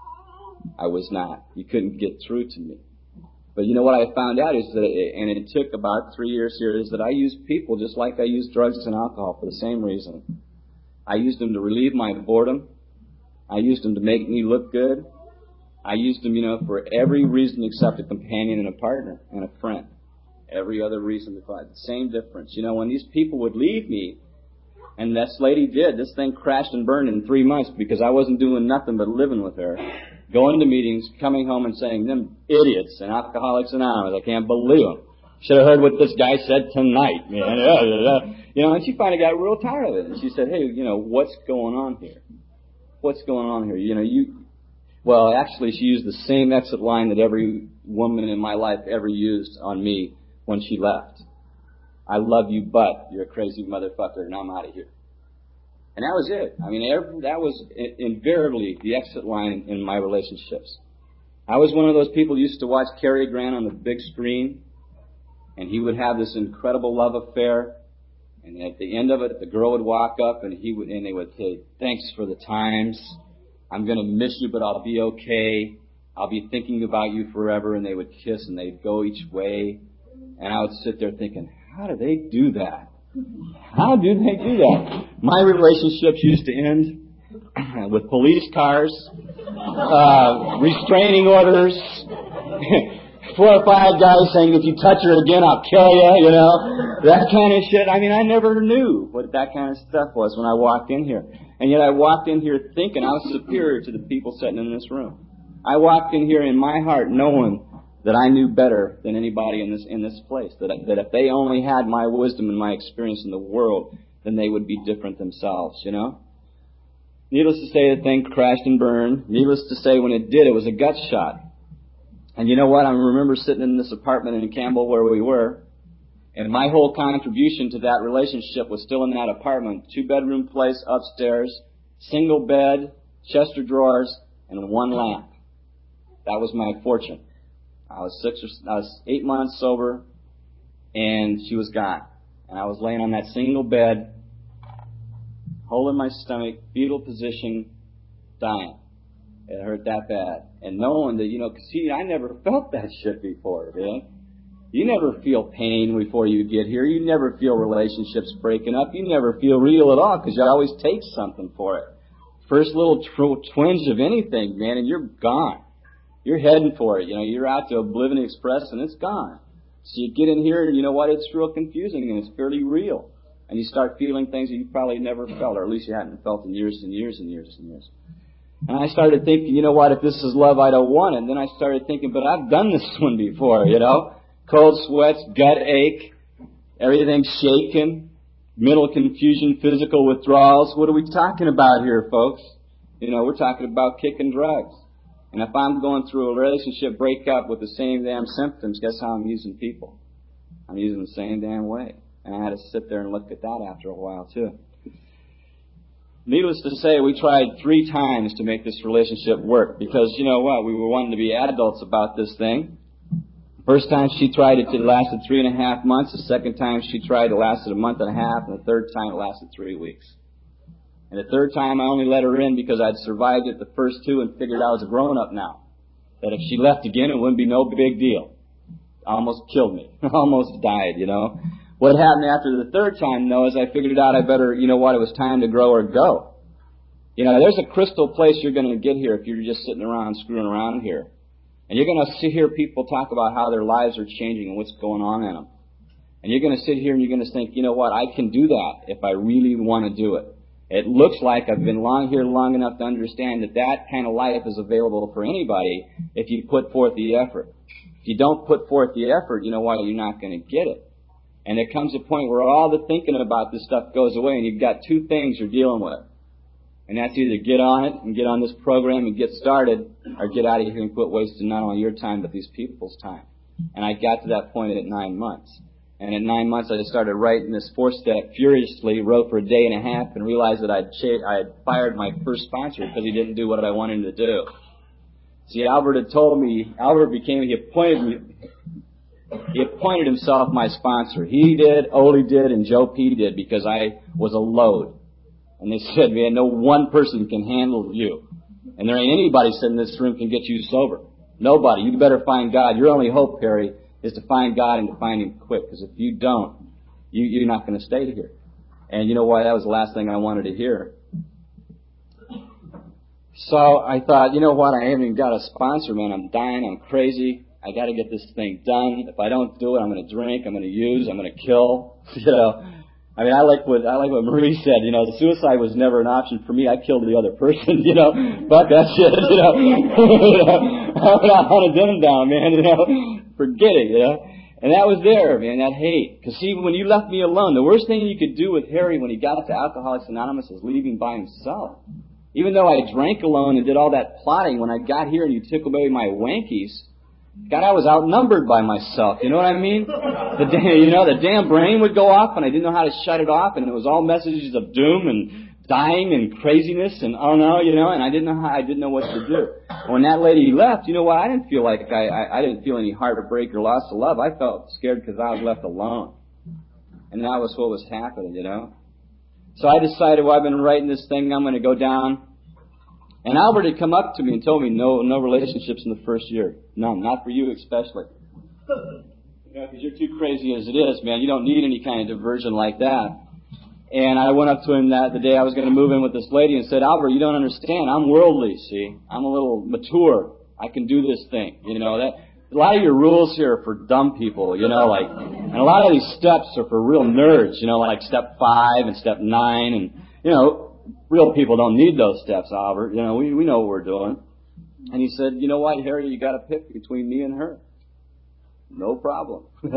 I was not. You couldn't get through to me. But you know what I found out is that, it, and it took about three years here, is that I used people just like I used drugs and alcohol for the same reason. I used them to relieve my boredom. I used them to make me look good. I used them, you know, for every reason except a companion and a partner and a friend. Every other reason to find the same difference. You know, when these people would leave me, and this lady did, this thing crashed and burned in three months because I wasn't doing nothing but living with her, going to meetings, coming home and saying, them idiots and Alcoholics Anonymous, I can't believe them. Should have heard what this guy said tonight, man. You know, and she finally got real tired of it. And she said, hey, you know, what's going on here? What's going on here? You know, you, well, actually she used the same exit line that every woman in my life ever used on me when she left. I love you, but you're a crazy motherfucker, and I'm out of here. And that was it. I mean, every, that was invariably the exit line in my relationships. I was one of those people who used to watch Cary Grant on the big screen, and he would have this incredible love affair, and at the end of it, the girl would walk up, and he would, and they would say, thanks for the times. I'm going to miss you, but I'll be okay. I'll be thinking about you forever, and they would kiss, and they'd go each way. And I would sit there thinking, how do they do that? How do they do that? My relationships used to end with police cars, uh, restraining orders, four or five guys saying, if you touch her again, I'll kill you, you know, that kind of shit. I mean, I never knew what that kind of stuff was when I walked in here. And yet I walked in here thinking I was superior to the people sitting in this room. I walked in here in my heart knowing that I knew better than anybody in this in this place. That that if they only had my wisdom and my experience in the world, then they would be different themselves, you know? Needless to say, the thing crashed and burned. Needless to say, when it did, it was a gut shot. And you know what? I remember sitting in this apartment in Campbell where we were, and my whole contribution to that relationship was still in that apartment. Two-bedroom place upstairs, single bed, chest of drawers, and one lamp. That was my fortune. I was six or I was eight months sober, and she was gone. And I was laying on that single bed, hole in my stomach, fetal position, dying. It hurt that bad. And knowing that, you know, because see, I never felt that shit before, man. You never feel pain before you get here. You never feel relationships breaking up. You never feel real at all because you always take something for it. First little tr- twinge of anything, man, and you're gone. You're heading for it. You know, you're out to Oblivion Express and it's gone. So you get in here and you know what? It's real confusing and it's fairly real. And you start feeling things that you probably never felt, or at least you hadn't felt in years and years and years and years. And I started thinking, you know what? If this is love, I don't want it. And then I started thinking, but I've done this one before, you know? Cold sweats, gut ache, everything shaking, mental confusion, physical withdrawals. What are we talking about here, folks? You know, we're talking about kicking drugs. And if I'm going through a relationship breakup with the same damn symptoms, guess how I'm using people? I'm using the same damn way. And I had to sit there and look at that after a while, too. Needless to say, we tried three times to make this relationship work because, you know what, we were wanting to be adults about this thing. First time she tried it, it lasted three and a half months. The second time she tried, it lasted a month and a half. And the third time, it lasted three weeks. And the third time, I only let her in because I'd survived it the first two and figured I was a grown-up now. That if she left again, it wouldn't be no big deal. Almost killed me. Almost died, you know. What happened after the third time, though, is I figured out I better, you know what, it was time to grow or go. You know, there's a crystal place you're going to get here if you're just sitting around screwing around here. And you're going to sit here people talk about how their lives are changing and what's going on in them. And you're going to sit here and you're going to think, you know what, I can do that if I really want to do it. It looks like I've been long here long enough to understand that that kind of life is available for anybody if you put forth the effort. If you don't put forth the effort, you know what, you're not going to get it. And there comes a point where all the thinking about this stuff goes away and you've got two things you're dealing with. And that's either get on it and get on this program and get started or get out of here and quit wasting not only your time but these people's time. And I got to that point at nine months. And at nine months I just started writing this four-step furiously, wrote for a day and a half and realized that I'd, cha- I had fired my first sponsor because he didn't do what I wanted him to do. See, Albert had told me, Albert became, he appointed me, He appointed himself my sponsor. He did, Ole did, and Joe P. did because I was a load. And they said, man, no one person can handle you. And there ain't anybody sitting in this room can get you sober. Nobody. You better find God. Your only hope, Harry, is to find God and to find Him quick. Because if you don't, you, you're not going to stay here. And you know why? That was the last thing I wanted to hear. So I thought, you know what? I haven't even got a sponsor, man. I'm dying. I'm crazy. I got to get this thing done. If I don't do it, I'm going to drink. I'm going to use. I'm going to kill. You know, I mean, I like what I like what Marie said. You know, the suicide was never an option for me. I killed the other person. You know, fuck that shit. You know, I'm not hunting them down, man. You know, forget it. You know, and that was there, man. That hate. Because see, when you left me alone, the worst thing you could do with Harry when he got to Alcoholics Anonymous was leaving by himself. Even though I drank alone and did all that plotting, when I got here and you took away my wankies. God, I was outnumbered by myself. You know what I mean? The you know, the damn brain would go off, and I didn't know how to shut it off, and it was all messages of doom and dying and craziness and oh no, you know, and I didn't know how, I didn't know what to do. When that lady left, you know what? I didn't feel like I, I, I didn't feel any heartbreak or loss of love. I felt scared because I was left alone, and that was what was happening, you know. So I decided, well, I've been writing this thing. I'm going to go down. And Albert had come up to me and told me no no relationships in the first year. None. Not for you especially. You know, because you're too crazy as it is, man. You don't need any kind of diversion like that. And I went up to him that the day I was going to move in with this lady and said, Albert, you don't understand. I'm worldly, see. I'm a little mature. I can do this thing. You know, that a lot of your rules here are for dumb people, you know, like, and a lot of these steps are for real nerds, you know, like step five and step nine and, you know, real people don't need those steps, Albert. You know, we we know what we're doing. And he said, you know what, Harry, you got to pick between me and her. No problem. No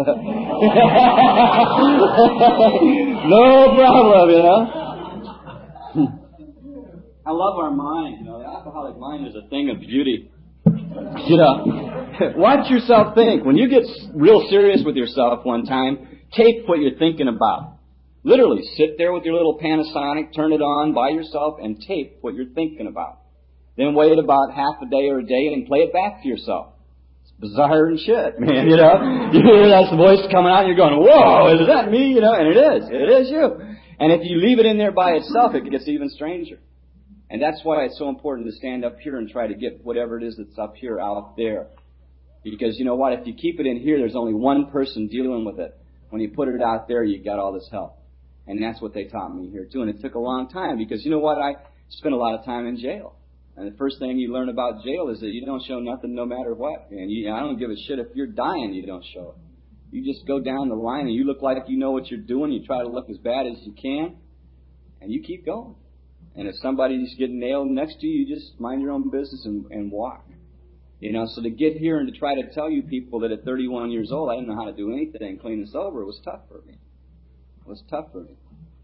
problem, you know. I love our mind. You know, the alcoholic mind is a thing of beauty. You know, watch yourself think. When you get real serious with yourself one time, tape what you're thinking about. Literally, sit there with your little Panasonic, turn it on by yourself, and tape what you're thinking about. Then wait about half a day or a day and play it back to yourself. It's bizarre and shit, man, you know. You hear that voice coming out and you're going, whoa, is that me? You know, and it is. It is you. And if you leave it in there by itself, it gets even stranger. And that's why it's so important to stand up here and try to get whatever it is that's up here out there. Because you know what? If you keep it in here, there's only one person dealing with it. When you put it out there, you got all this help. And that's what they taught me here, too. And it took a long time because, you know what? I spent a lot of time in jail. And the first thing you learn about jail is that you don't show nothing no matter what. And you, I don't give a shit if you're dying, you don't show it. You just go down the line and you look like you know what you're doing. You try to look as bad as you can. And you keep going. And if somebody's getting nailed next to you, you just mind your own business and, and walk. You know, so to get here and to try to tell you people that at thirty-one years old I didn't know how to do anything clean and sober, it was tough for me. It was tough for me.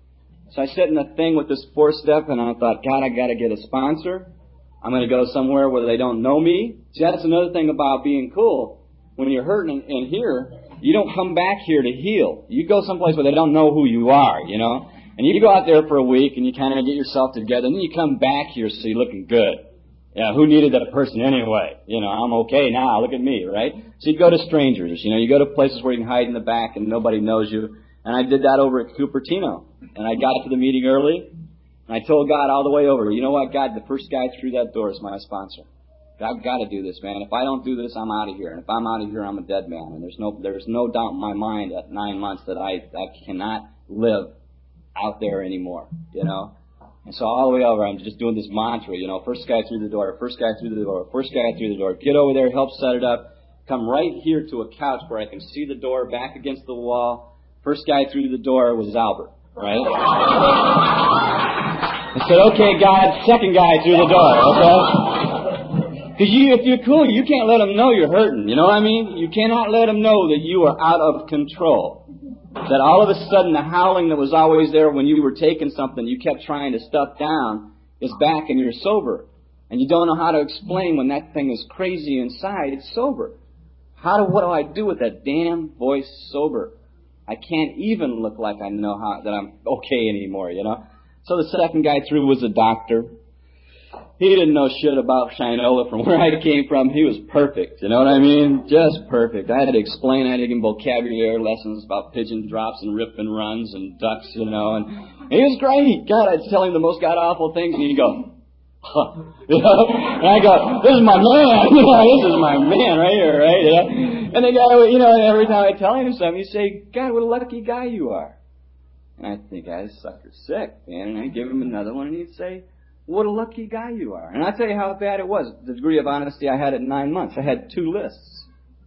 So I sit in the thing with this four-step, and I thought, God, I got to get a sponsor. I'm going to go somewhere where they don't know me. See, that's another thing about being cool. When you're hurting in here, you don't come back here to heal. You go someplace where they don't know who you are, you know. And you go out there for a week, and you kind of get yourself together, and then you come back here so you're looking good. Yeah, who needed that person anyway? You know, I'm okay now. Look at me, right? So you go to strangers. You know, you go to places where you can hide in the back and nobody knows you. And I did that over at Cupertino. And I got to the meeting early, and I told God all the way over, you know what, God, the first guy through that door is my sponsor. I've got to do this, man. If I don't do this, I'm out of here. And if I'm out of here, I'm a dead man. And there's no there's no doubt in my mind at nine months that I, I cannot live out there anymore, you know. And so all the way over, I'm just doing this mantra, you know, first guy through the door, first guy through the door, first guy through the door. Get over there, help set it up. Come right here to a couch where I can see the door back against the wall. First guy through the door was Albert, right? I said, okay, God, second guy through the door, okay? Because you, if you're cool, you can't let them know you're hurting, you know what I mean? You cannot let them know that you are out of control. That all of a sudden the howling that was always there when you were taking something you kept trying to stuff down is back and you're sober. And you don't know how to explain when that thing is crazy inside, it's sober. How do, what do I do with that damn voice sober? I can't even look like I know how, that I'm okay anymore, you know? So the second guy through was a doctor. He didn't know shit about Shinola from where I came from. He was perfect, you know what I mean? Just perfect. I had to explain, I had to give him vocabulary lessons about pigeon drops and rip and runs and ducks, you know, and he was great. God, I'd tell him the most god-awful things, and he'd go, huh. You know? And I go, this is my man, you know, this is my man right here, right? You know? And the guy, you know, every time I tell him something, he'd say, God, what a lucky guy you are. And I think, ah, this sucker's sick, man. And I'd give him another one, and he'd say, what a lucky guy you are. And I'll tell you how bad it was. The degree of honesty I had at nine months. I had two lists.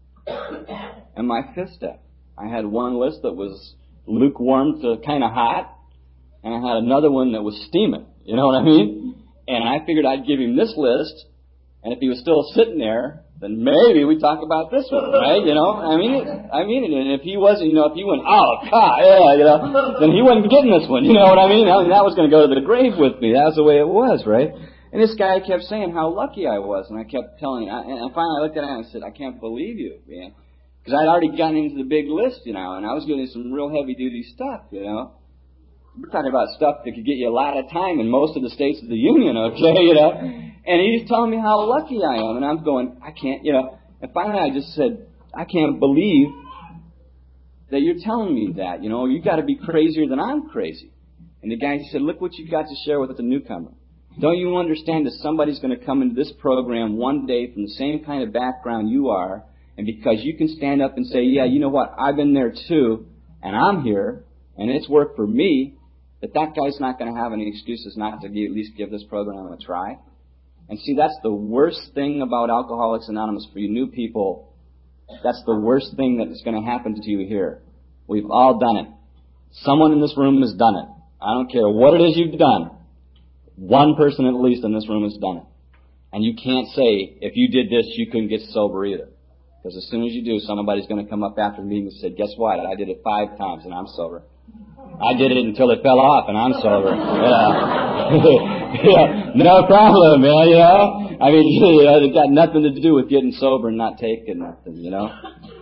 And my fifth step. I had one list that was lukewarm to kind of hot. And I had another one that was steaming. You know what I mean? And I figured I'd give him this list. And if he was still sitting there, then maybe we talk about this one, right? You know, I mean, it, I mean it. And if he wasn't, you know, if he went, oh, God, yeah, you know, then he wasn't getting this one. You know what I mean? I mean that was going to go to the grave with me. That was the way it was, right? And this guy kept saying how lucky I was, and I kept telling him. And finally, I looked at him and I said, I can't believe you, man, because I'd already gotten into the big list, you know, and I was getting some real heavy-duty stuff, you know. We're talking about stuff that could get you a lot of time in most of the states of the union, okay, you know. And he's telling me how lucky I am, and I'm going, I can't, you know. And finally I just said, I can't believe that you're telling me that, you know. You got to be crazier than I'm crazy. And the guy said, look what you got to share with the newcomer. Don't you understand that somebody's going to come into this program one day from the same kind of background you are, and because you can stand up and say, yeah, you know what, I've been there too, and I'm here, and it's worked for me, that that guy's not going to have any excuses not to at least give this program a try. And see, that's the worst thing about Alcoholics Anonymous for you new people. That's the worst thing that's going to happen to you here. We've all done it. Someone in this room has done it. I don't care what it is you've done. One person at least in this room has done it. And you can't say, if you did this, you couldn't get sober either. Because as soon as you do, somebody's going to come up after the meeting and say, guess what? I did it five times and I'm sober. I did it until it fell off, and I'm sober. Yeah. Yeah. No problem, man, you know? I mean, you know, it's got nothing to do with getting sober and not taking nothing, you know?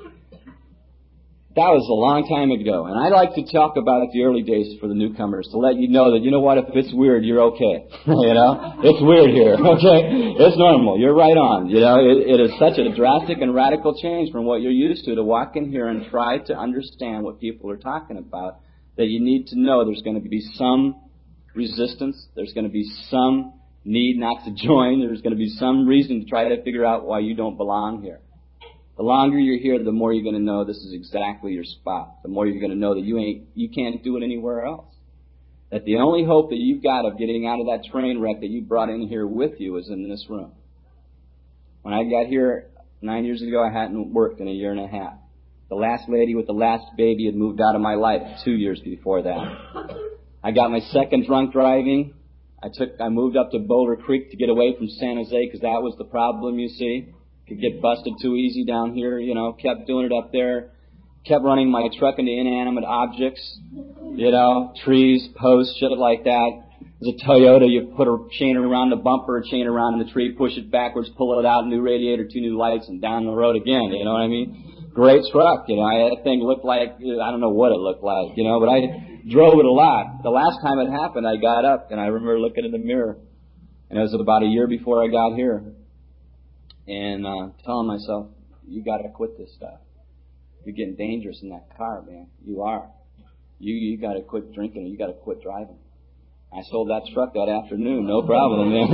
That was a long time ago. And I like to talk about the early days for the newcomers to let you know that, you know what, if it's weird, you're okay. You know? It's weird here, okay? It's normal. You're right on. You know, it, it is such a drastic and radical change from what you're used to to walk in here and try to understand what people are talking about. That you need to know there's going to be some resistance, there's going to be some need not to join, there's going to be some reason to try to figure out why you don't belong here. The longer you're here, the more you're going to know this is exactly your spot. The more you're going to know that you ain't, you can't do it anywhere else. That the only hope that you've got of getting out of that train wreck that you brought in here with you is in this room. When I got here nine years ago, I hadn't worked in a year and a half. The last lady with the last baby had moved out of my life two years before that. I got my second drunk driving. I took, I moved up to Boulder Creek to get away from San Jose because that was the problem, you see. Could get busted too easy down here, you know. Kept doing it up there. Kept running my truck into inanimate objects. You know, trees, posts, shit like that. There's a Toyota, you put a chain around the bumper, a chain around the tree, push it backwards, pull it out, new radiator, two new lights, and down the road again, you know what I mean? Great truck, you know, I, that thing looked like, I don't know what it looked like, you know, but I drove it a lot. The last time it happened, I got up, and I remember looking in the mirror, and it was about a year before I got here, and uh, telling myself, you gotta quit this stuff. You're getting dangerous in that car, man. You are. You you gotta quit drinking, you gotta quit driving. I sold that truck that afternoon, no problem, man.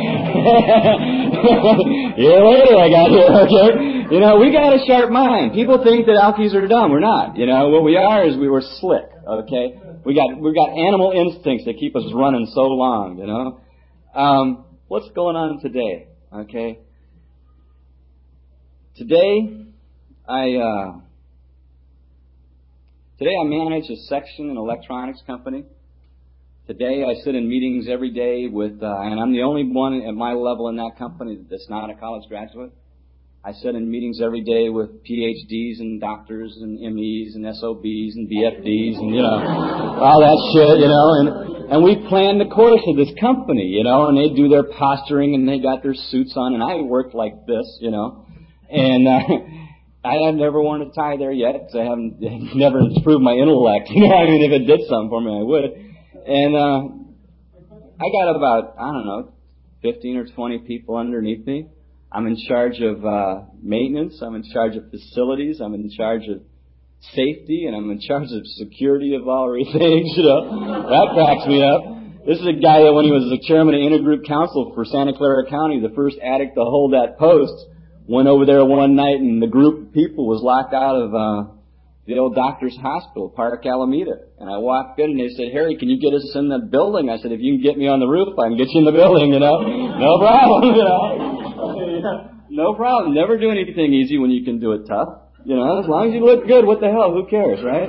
A year later I got here, okay? You know, we got a sharp mind. People think that alkies are dumb. We're not. You know, what we are is we were slick, okay? We got we got animal instincts that keep us running so long, you know? Um, what's going on today, okay? Today, I, uh, today I manage a section in an electronics company. Today I sit in meetings every day with, uh, and I'm the only one at my level in that company that's not a college graduate. I sit in meetings every day with P H Ds and doctors and M Es and S O Bs and B F Ds and, you know, all that shit, you know, and, and we plan the course of this company, you know, and they do their posturing and they got their suits on and I work like this, you know, and, uh, I have never worn a tie there yet because I haven't, never improved my intellect, you know, I mean, if it did something for me, I would. And uh, I got about, I don't know, fifteen or twenty people underneath me. I'm in charge of uh, maintenance. I'm in charge of facilities. I'm in charge of safety. And I'm in charge of security of all things, you know. That cracks me up. This is a guy that when he was the chairman of Intergroup Council for Santa Clara County, the first addict to hold that post, went over there one night and the group of people was locked out of uh, the old doctor's hospital, Park Alameda. And I walked in and they said, Harry, can you get us in the building? I said, if you can get me on the roof, I can get you in the building, you know. No problem, you know. No problem. Never do anything easy when you can do it tough. You know, as long as you look good, what the hell, who cares, right?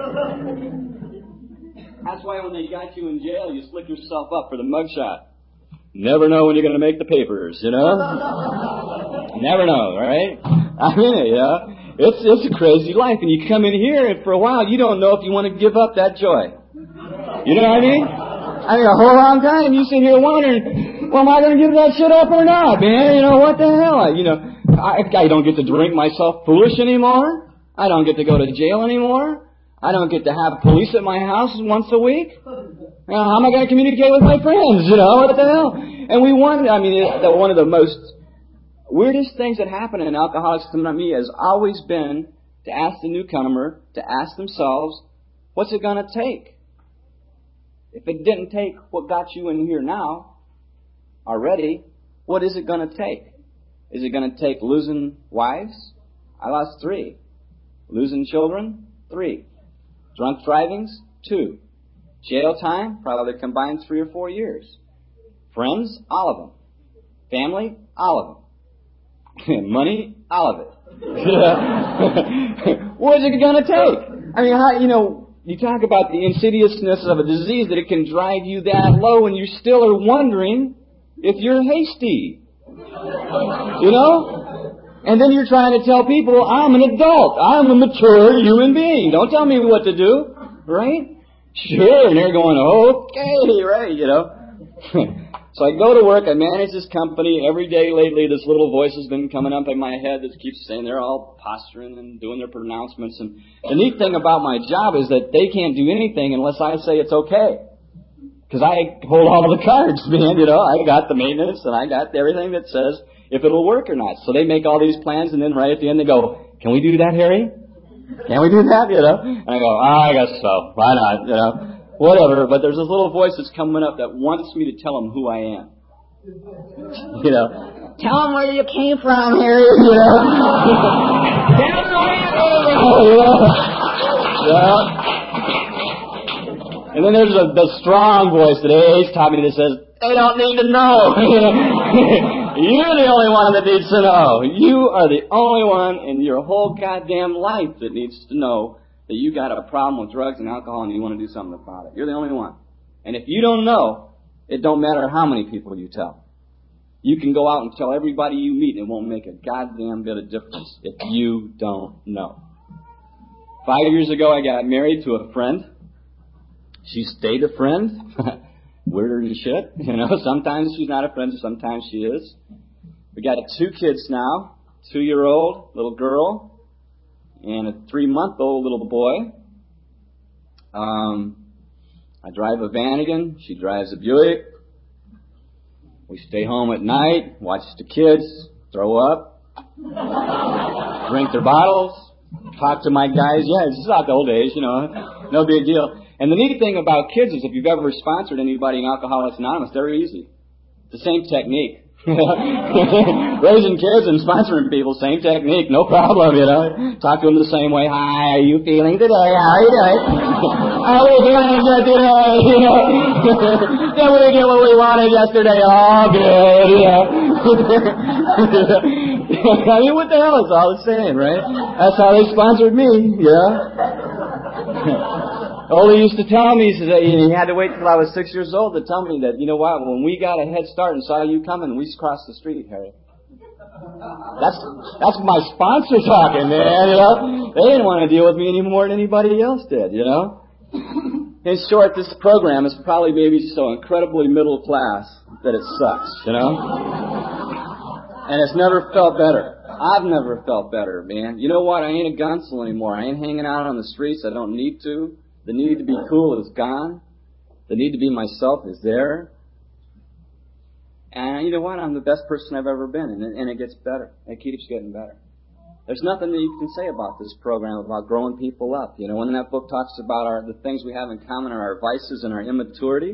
That's why when they got you in jail, you slick yourself up for the mugshot. Never know when you're going to make the papers, you know. Never know, right? I mean it, you know. It's it's a crazy life, and you come in here, and for a while, you don't know if you want to give up that joy. You know what I mean? I mean, a whole long time, you sit here wondering, well, am I going to give that shit up or not, man? You know, what the hell? I, you know, I, I don't get to drink myself foolish anymore. I don't get to go to jail anymore. I don't get to have police at my house once a week. You know, how am I going to communicate with my friends? You know, what the hell? And we want, I mean, it, that one of the most weirdest things that happen in Alcoholics Anonymous has always been to ask the newcomer, to ask themselves, what's it going to take? If it didn't take what got you in here now already, what is it going to take? Is it going to take losing wives? I lost three. Losing children? Three. Drunk drivings? Two. Jail time? Probably combined three or four years. Friends? All of them. Family? All of them. Money? All of it. What is it going to take? I mean, how, you know, you talk about the insidiousness of a disease that it can drive you that low and you still are wondering if you're hasty. You know? And then you're trying to tell people, I'm an adult. I'm a mature human being. Don't tell me what to do. Right? Sure. And they're going, okay, right, you know. So I go to work, I manage this company. Every day lately this little voice has been coming up in my head that keeps saying they're all posturing and doing their pronouncements. And the neat thing about my job is that they can't do anything unless I say it's okay. Because I hold all the cards, man, you know. I got the maintenance and I got everything that says if it'll work or not. So they make all these plans and then right at the end they go, can we do that, Harry? Can we do that, you know? And I go, oh, I guess so. Why not, you know? Whatever, but there's this little voice that's coming up that wants me to tell him who I am. You know, tell him where you came from, Harry, you know. Tell him where you came from, you know. Yeah. And then there's a, the strong voice that Ace taught me that says, they don't need to know. You're the only one that needs to know. You are the only one in your whole goddamn life that needs to know that you got a problem with drugs and alcohol and you want to do something about it. You're the only one. And if you don't know, it don't matter how many people you tell. You can go out and tell everybody you meet and it won't make a goddamn bit of difference if you don't know. Five years ago I got married to a friend. She stayed a friend. Weirder than shit. You know, sometimes she's not a friend, sometimes she is. We got two kids now, two-year-old little girl and a three-month-old little boy. Um, I drive a Vanagon. She drives a Buick. We stay home at night, watch the kids throw up, drink their bottles, talk to my guys. Yeah, it's just like the old days, you know, no big deal. And the neat thing about kids is if you've ever sponsored anybody in Alcoholics Anonymous, they're easy. It's the same technique. Raising kids and sponsoring people, same technique, no problem, you know. Talk to them the same way. Hi, how are you feeling today? How are you doing? How are you feeling today? You know? Did we get what we wanted yesterday? Oh, good, you know. I mean, what the hell? It's all the same, right? That's how they sponsored me, you know. Ole used to tell me, he said he had to wait till I was six years old to tell me that, you know what, when we got a head start and saw you coming, we crossed the street, Harry. That's that's my sponsor talking, man, you know. They didn't want to deal with me any more than anybody else did, you know. In short, this program is probably maybe so incredibly middle class that it sucks, you know. And it's never felt better. I've never felt better, man. You know what, I ain't a gunsel anymore. I ain't hanging out on the streets. I don't need to. The need to be cool is gone. The need to be myself is there. And you know what? I'm the best person I've ever been, and it, and it gets better. It keeps getting better. There's nothing that you can say about this program about growing people up. You know, when that book talks about our, the things we have in common are our vices and our immaturity,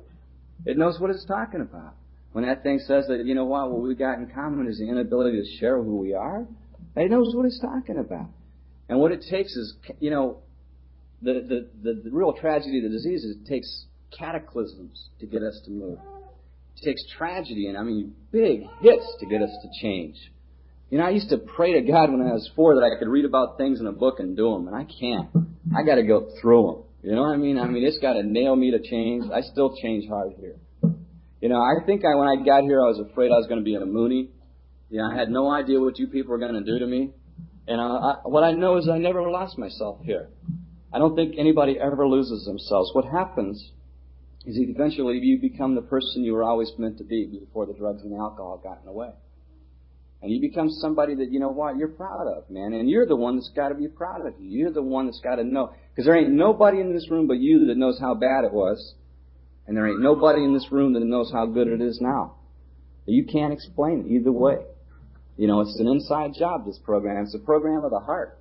it knows what it's talking about. When that thing says that, you know what, what we got in common is the inability to share who we are, it knows what it's talking about. And what it takes is, you know, The, the, the, the real tragedy of the disease is it takes cataclysms to get us to move. It takes tragedy and, I mean, big hits to get us to change. You know, I used to pray to God when I was four that I could read about things in a book and do them, and I can't. I got to go through them. You know what I mean? I mean, it's got to nail me to change. I still change hard here. You know, I think I, when I got here, I was afraid I was going to be in a Mooney. You know, I had no idea what you people were going to do to me. And I, I, what I know is I never lost myself here. I don't think anybody ever loses themselves. What happens is eventually you become the person you were always meant to be before the drugs and the alcohol got in the way. And you become somebody that, you know what, you're proud of, man. And you're the one that's got to be proud of you. You're the one that's got to know. Because there ain't nobody in this room but you that knows how bad it was. And there ain't nobody in this room that knows how good it is now. You can't explain it either way. You know, it's an inside job, this program. It's a program of the heart.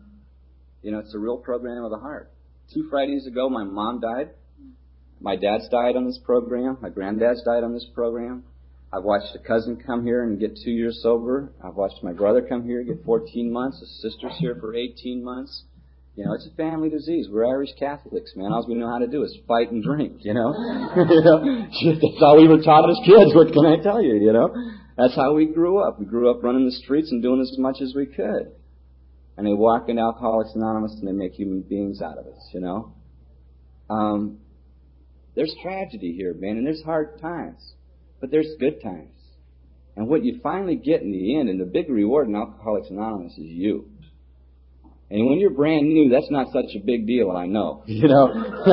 You know, it's a real program of the heart. Two Fridays ago, my mom died. My dad's died on this program. My granddad's died on this program. I've watched a cousin come here and get two years sober. I've watched my brother come here and get fourteen months. His sister's here for eighteen months. You know, it's a family disease. We're Irish Catholics, man. All we know how to do is fight and drink, you know. You know? That's all we were taught as kids. What can I tell you, you know? That's how we grew up. We grew up running the streets and doing as much as we could. And they walk into Alcoholics Anonymous and they make human beings out of us, you know. Um, there's tragedy here, man, and there's hard times. But there's good times. And what you finally get in the end, and the big reward in Alcoholics Anonymous is you. And when you're brand new, that's not such a big deal, I know. You know,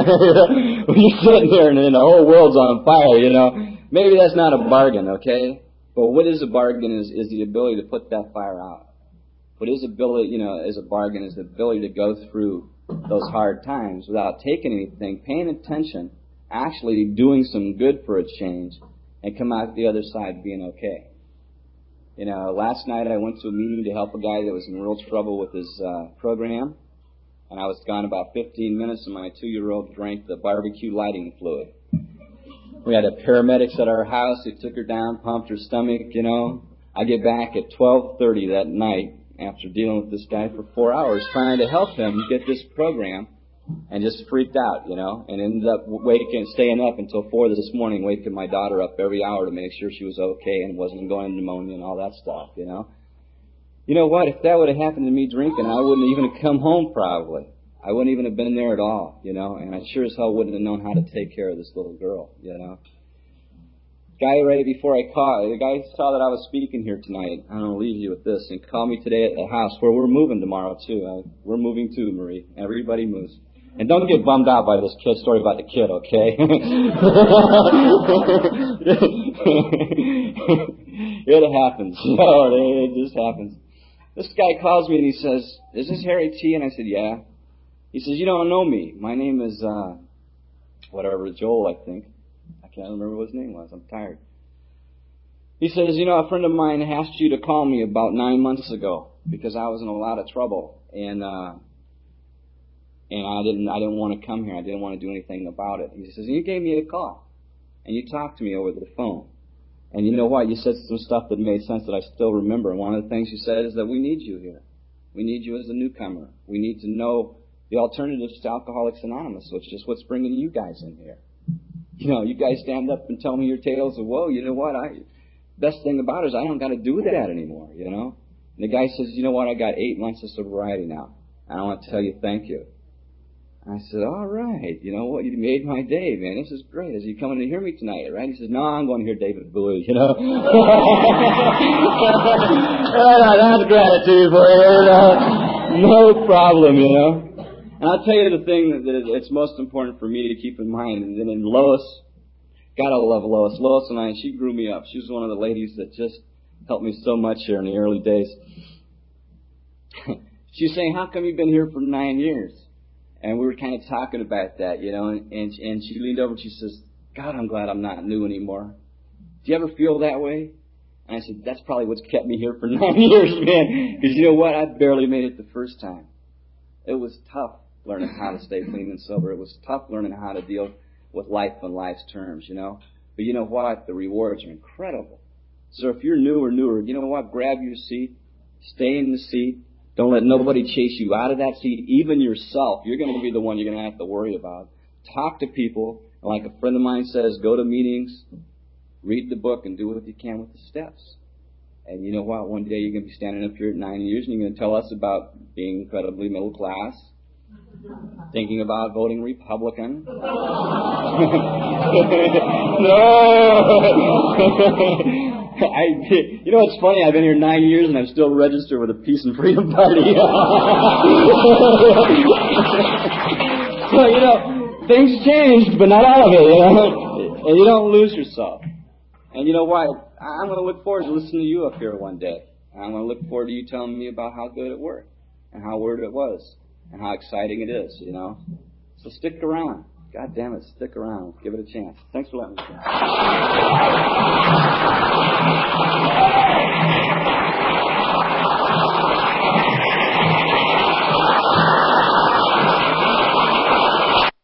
when you're sitting there and, and the whole world's on fire, you know, maybe that's not a bargain, okay? But what is a bargain is, is the ability to put that fire out. What is ability, you know, is a bargain is the ability to go through those hard times without taking anything, paying attention, actually doing some good for a change, and come out the other side being okay. You know, last night I went to a meeting to help a guy that was in real trouble with his uh, program, and I was gone about fifteen minutes, and my two-year-old drank the barbecue lighting fluid. We had a paramedics at our house. They took her down, pumped her stomach, you know. I get back at twelve thirty that night, after dealing with this guy for four hours, trying to help him get this program, and just freaked out, you know, and ended up waking, staying up until four this morning, waking my daughter up every hour to make sure she was okay and wasn't going to pneumonia and all that stuff, you know. You know what? If that would have happened to me drinking, I wouldn't even have come home probably. I wouldn't even have been there at all, you know, and I sure as hell wouldn't have known how to take care of this little girl, you know. Guy right before I called, the guy saw that I was speaking here tonight. I'm going to leave you with this. And called me today at the house where we're moving tomorrow too. Uh, we're moving too, Marie. Everybody moves. And don't get bummed out by this kid story about the kid, okay? It happens. No, it just happens. This guy calls me and he says, "Is this Harry T?" And I said, "Yeah." He says, "You don't know me. My name is, uh, whatever, Joel, I think. I can't remember what his name was. I'm tired." He says, "You know, a friend of mine asked you to call me about nine months ago because I was in a lot of trouble. And, uh, and I didn't, I didn't want to come here. I didn't want to do anything about it." He says, "And you gave me a call. And you talked to me over the phone. And you know what? You said some stuff that made sense that I still remember. And one of the things you said is that we need you here. We need you as a newcomer. We need to know the alternatives to Alcoholics Anonymous, which is what's bringing you guys in here. You know, you guys stand up and tell me your tales of, whoa, you know what? I best thing about it is I don't got to do that anymore, you know." And the guy says, "You know what? I got eight months of sobriety now. And I want to tell you thank you." I said, "All right, you know what? You made my day, man. This is great. Is he coming to hear me tonight, right?" He says, "No, I'm going to hear David Bowie, you know." Oh, that's gratitude for you, you know. No problem, you know. And I'll tell you the thing that it's most important for me to keep in mind. And then in Lois, gotta love Lois. Lois and I, she grew me up. She was one of the ladies that just helped me so much here in the early days. She was saying, "How come you've been here for nine years?" And we were kind of talking about that, you know, and, and, and she leaned over and she says, "God, I'm glad I'm not new anymore. Do you ever feel that way?" And I said, "That's probably what's kept me here for nine years, man. Because you know what? I barely made it the first time. It was tough learning how to stay clean and sober. It was tough learning how to deal with life on life's terms, you know. But you know what? The rewards are incredible. So if you're new or newer, you know what? Grab your seat. Stay in the seat. Don't let nobody chase you out of that seat, even yourself. You're going to be the one you're going to have to worry about. Talk to people. And like a friend of mine says, go to meetings, read the book, and do what you can with the steps. And you know what? One day you're going to be standing up here at nine years, and you're going to tell us about being incredibly middle class, thinking about voting Republican. No! I, you know, it's funny, I've been here nine years and I'm still registered with the Peace and Freedom Party. So, you know, things changed, but not all of it, you know. And you don't lose yourself. And you know what? I'm going to look forward to listening to you up here one day. And I'm going to look forward to you telling me about how good it worked and how weird it was and how exciting it is, you know. So stick around. God damn it, stick around. Give it a chance. Thanks for letting me.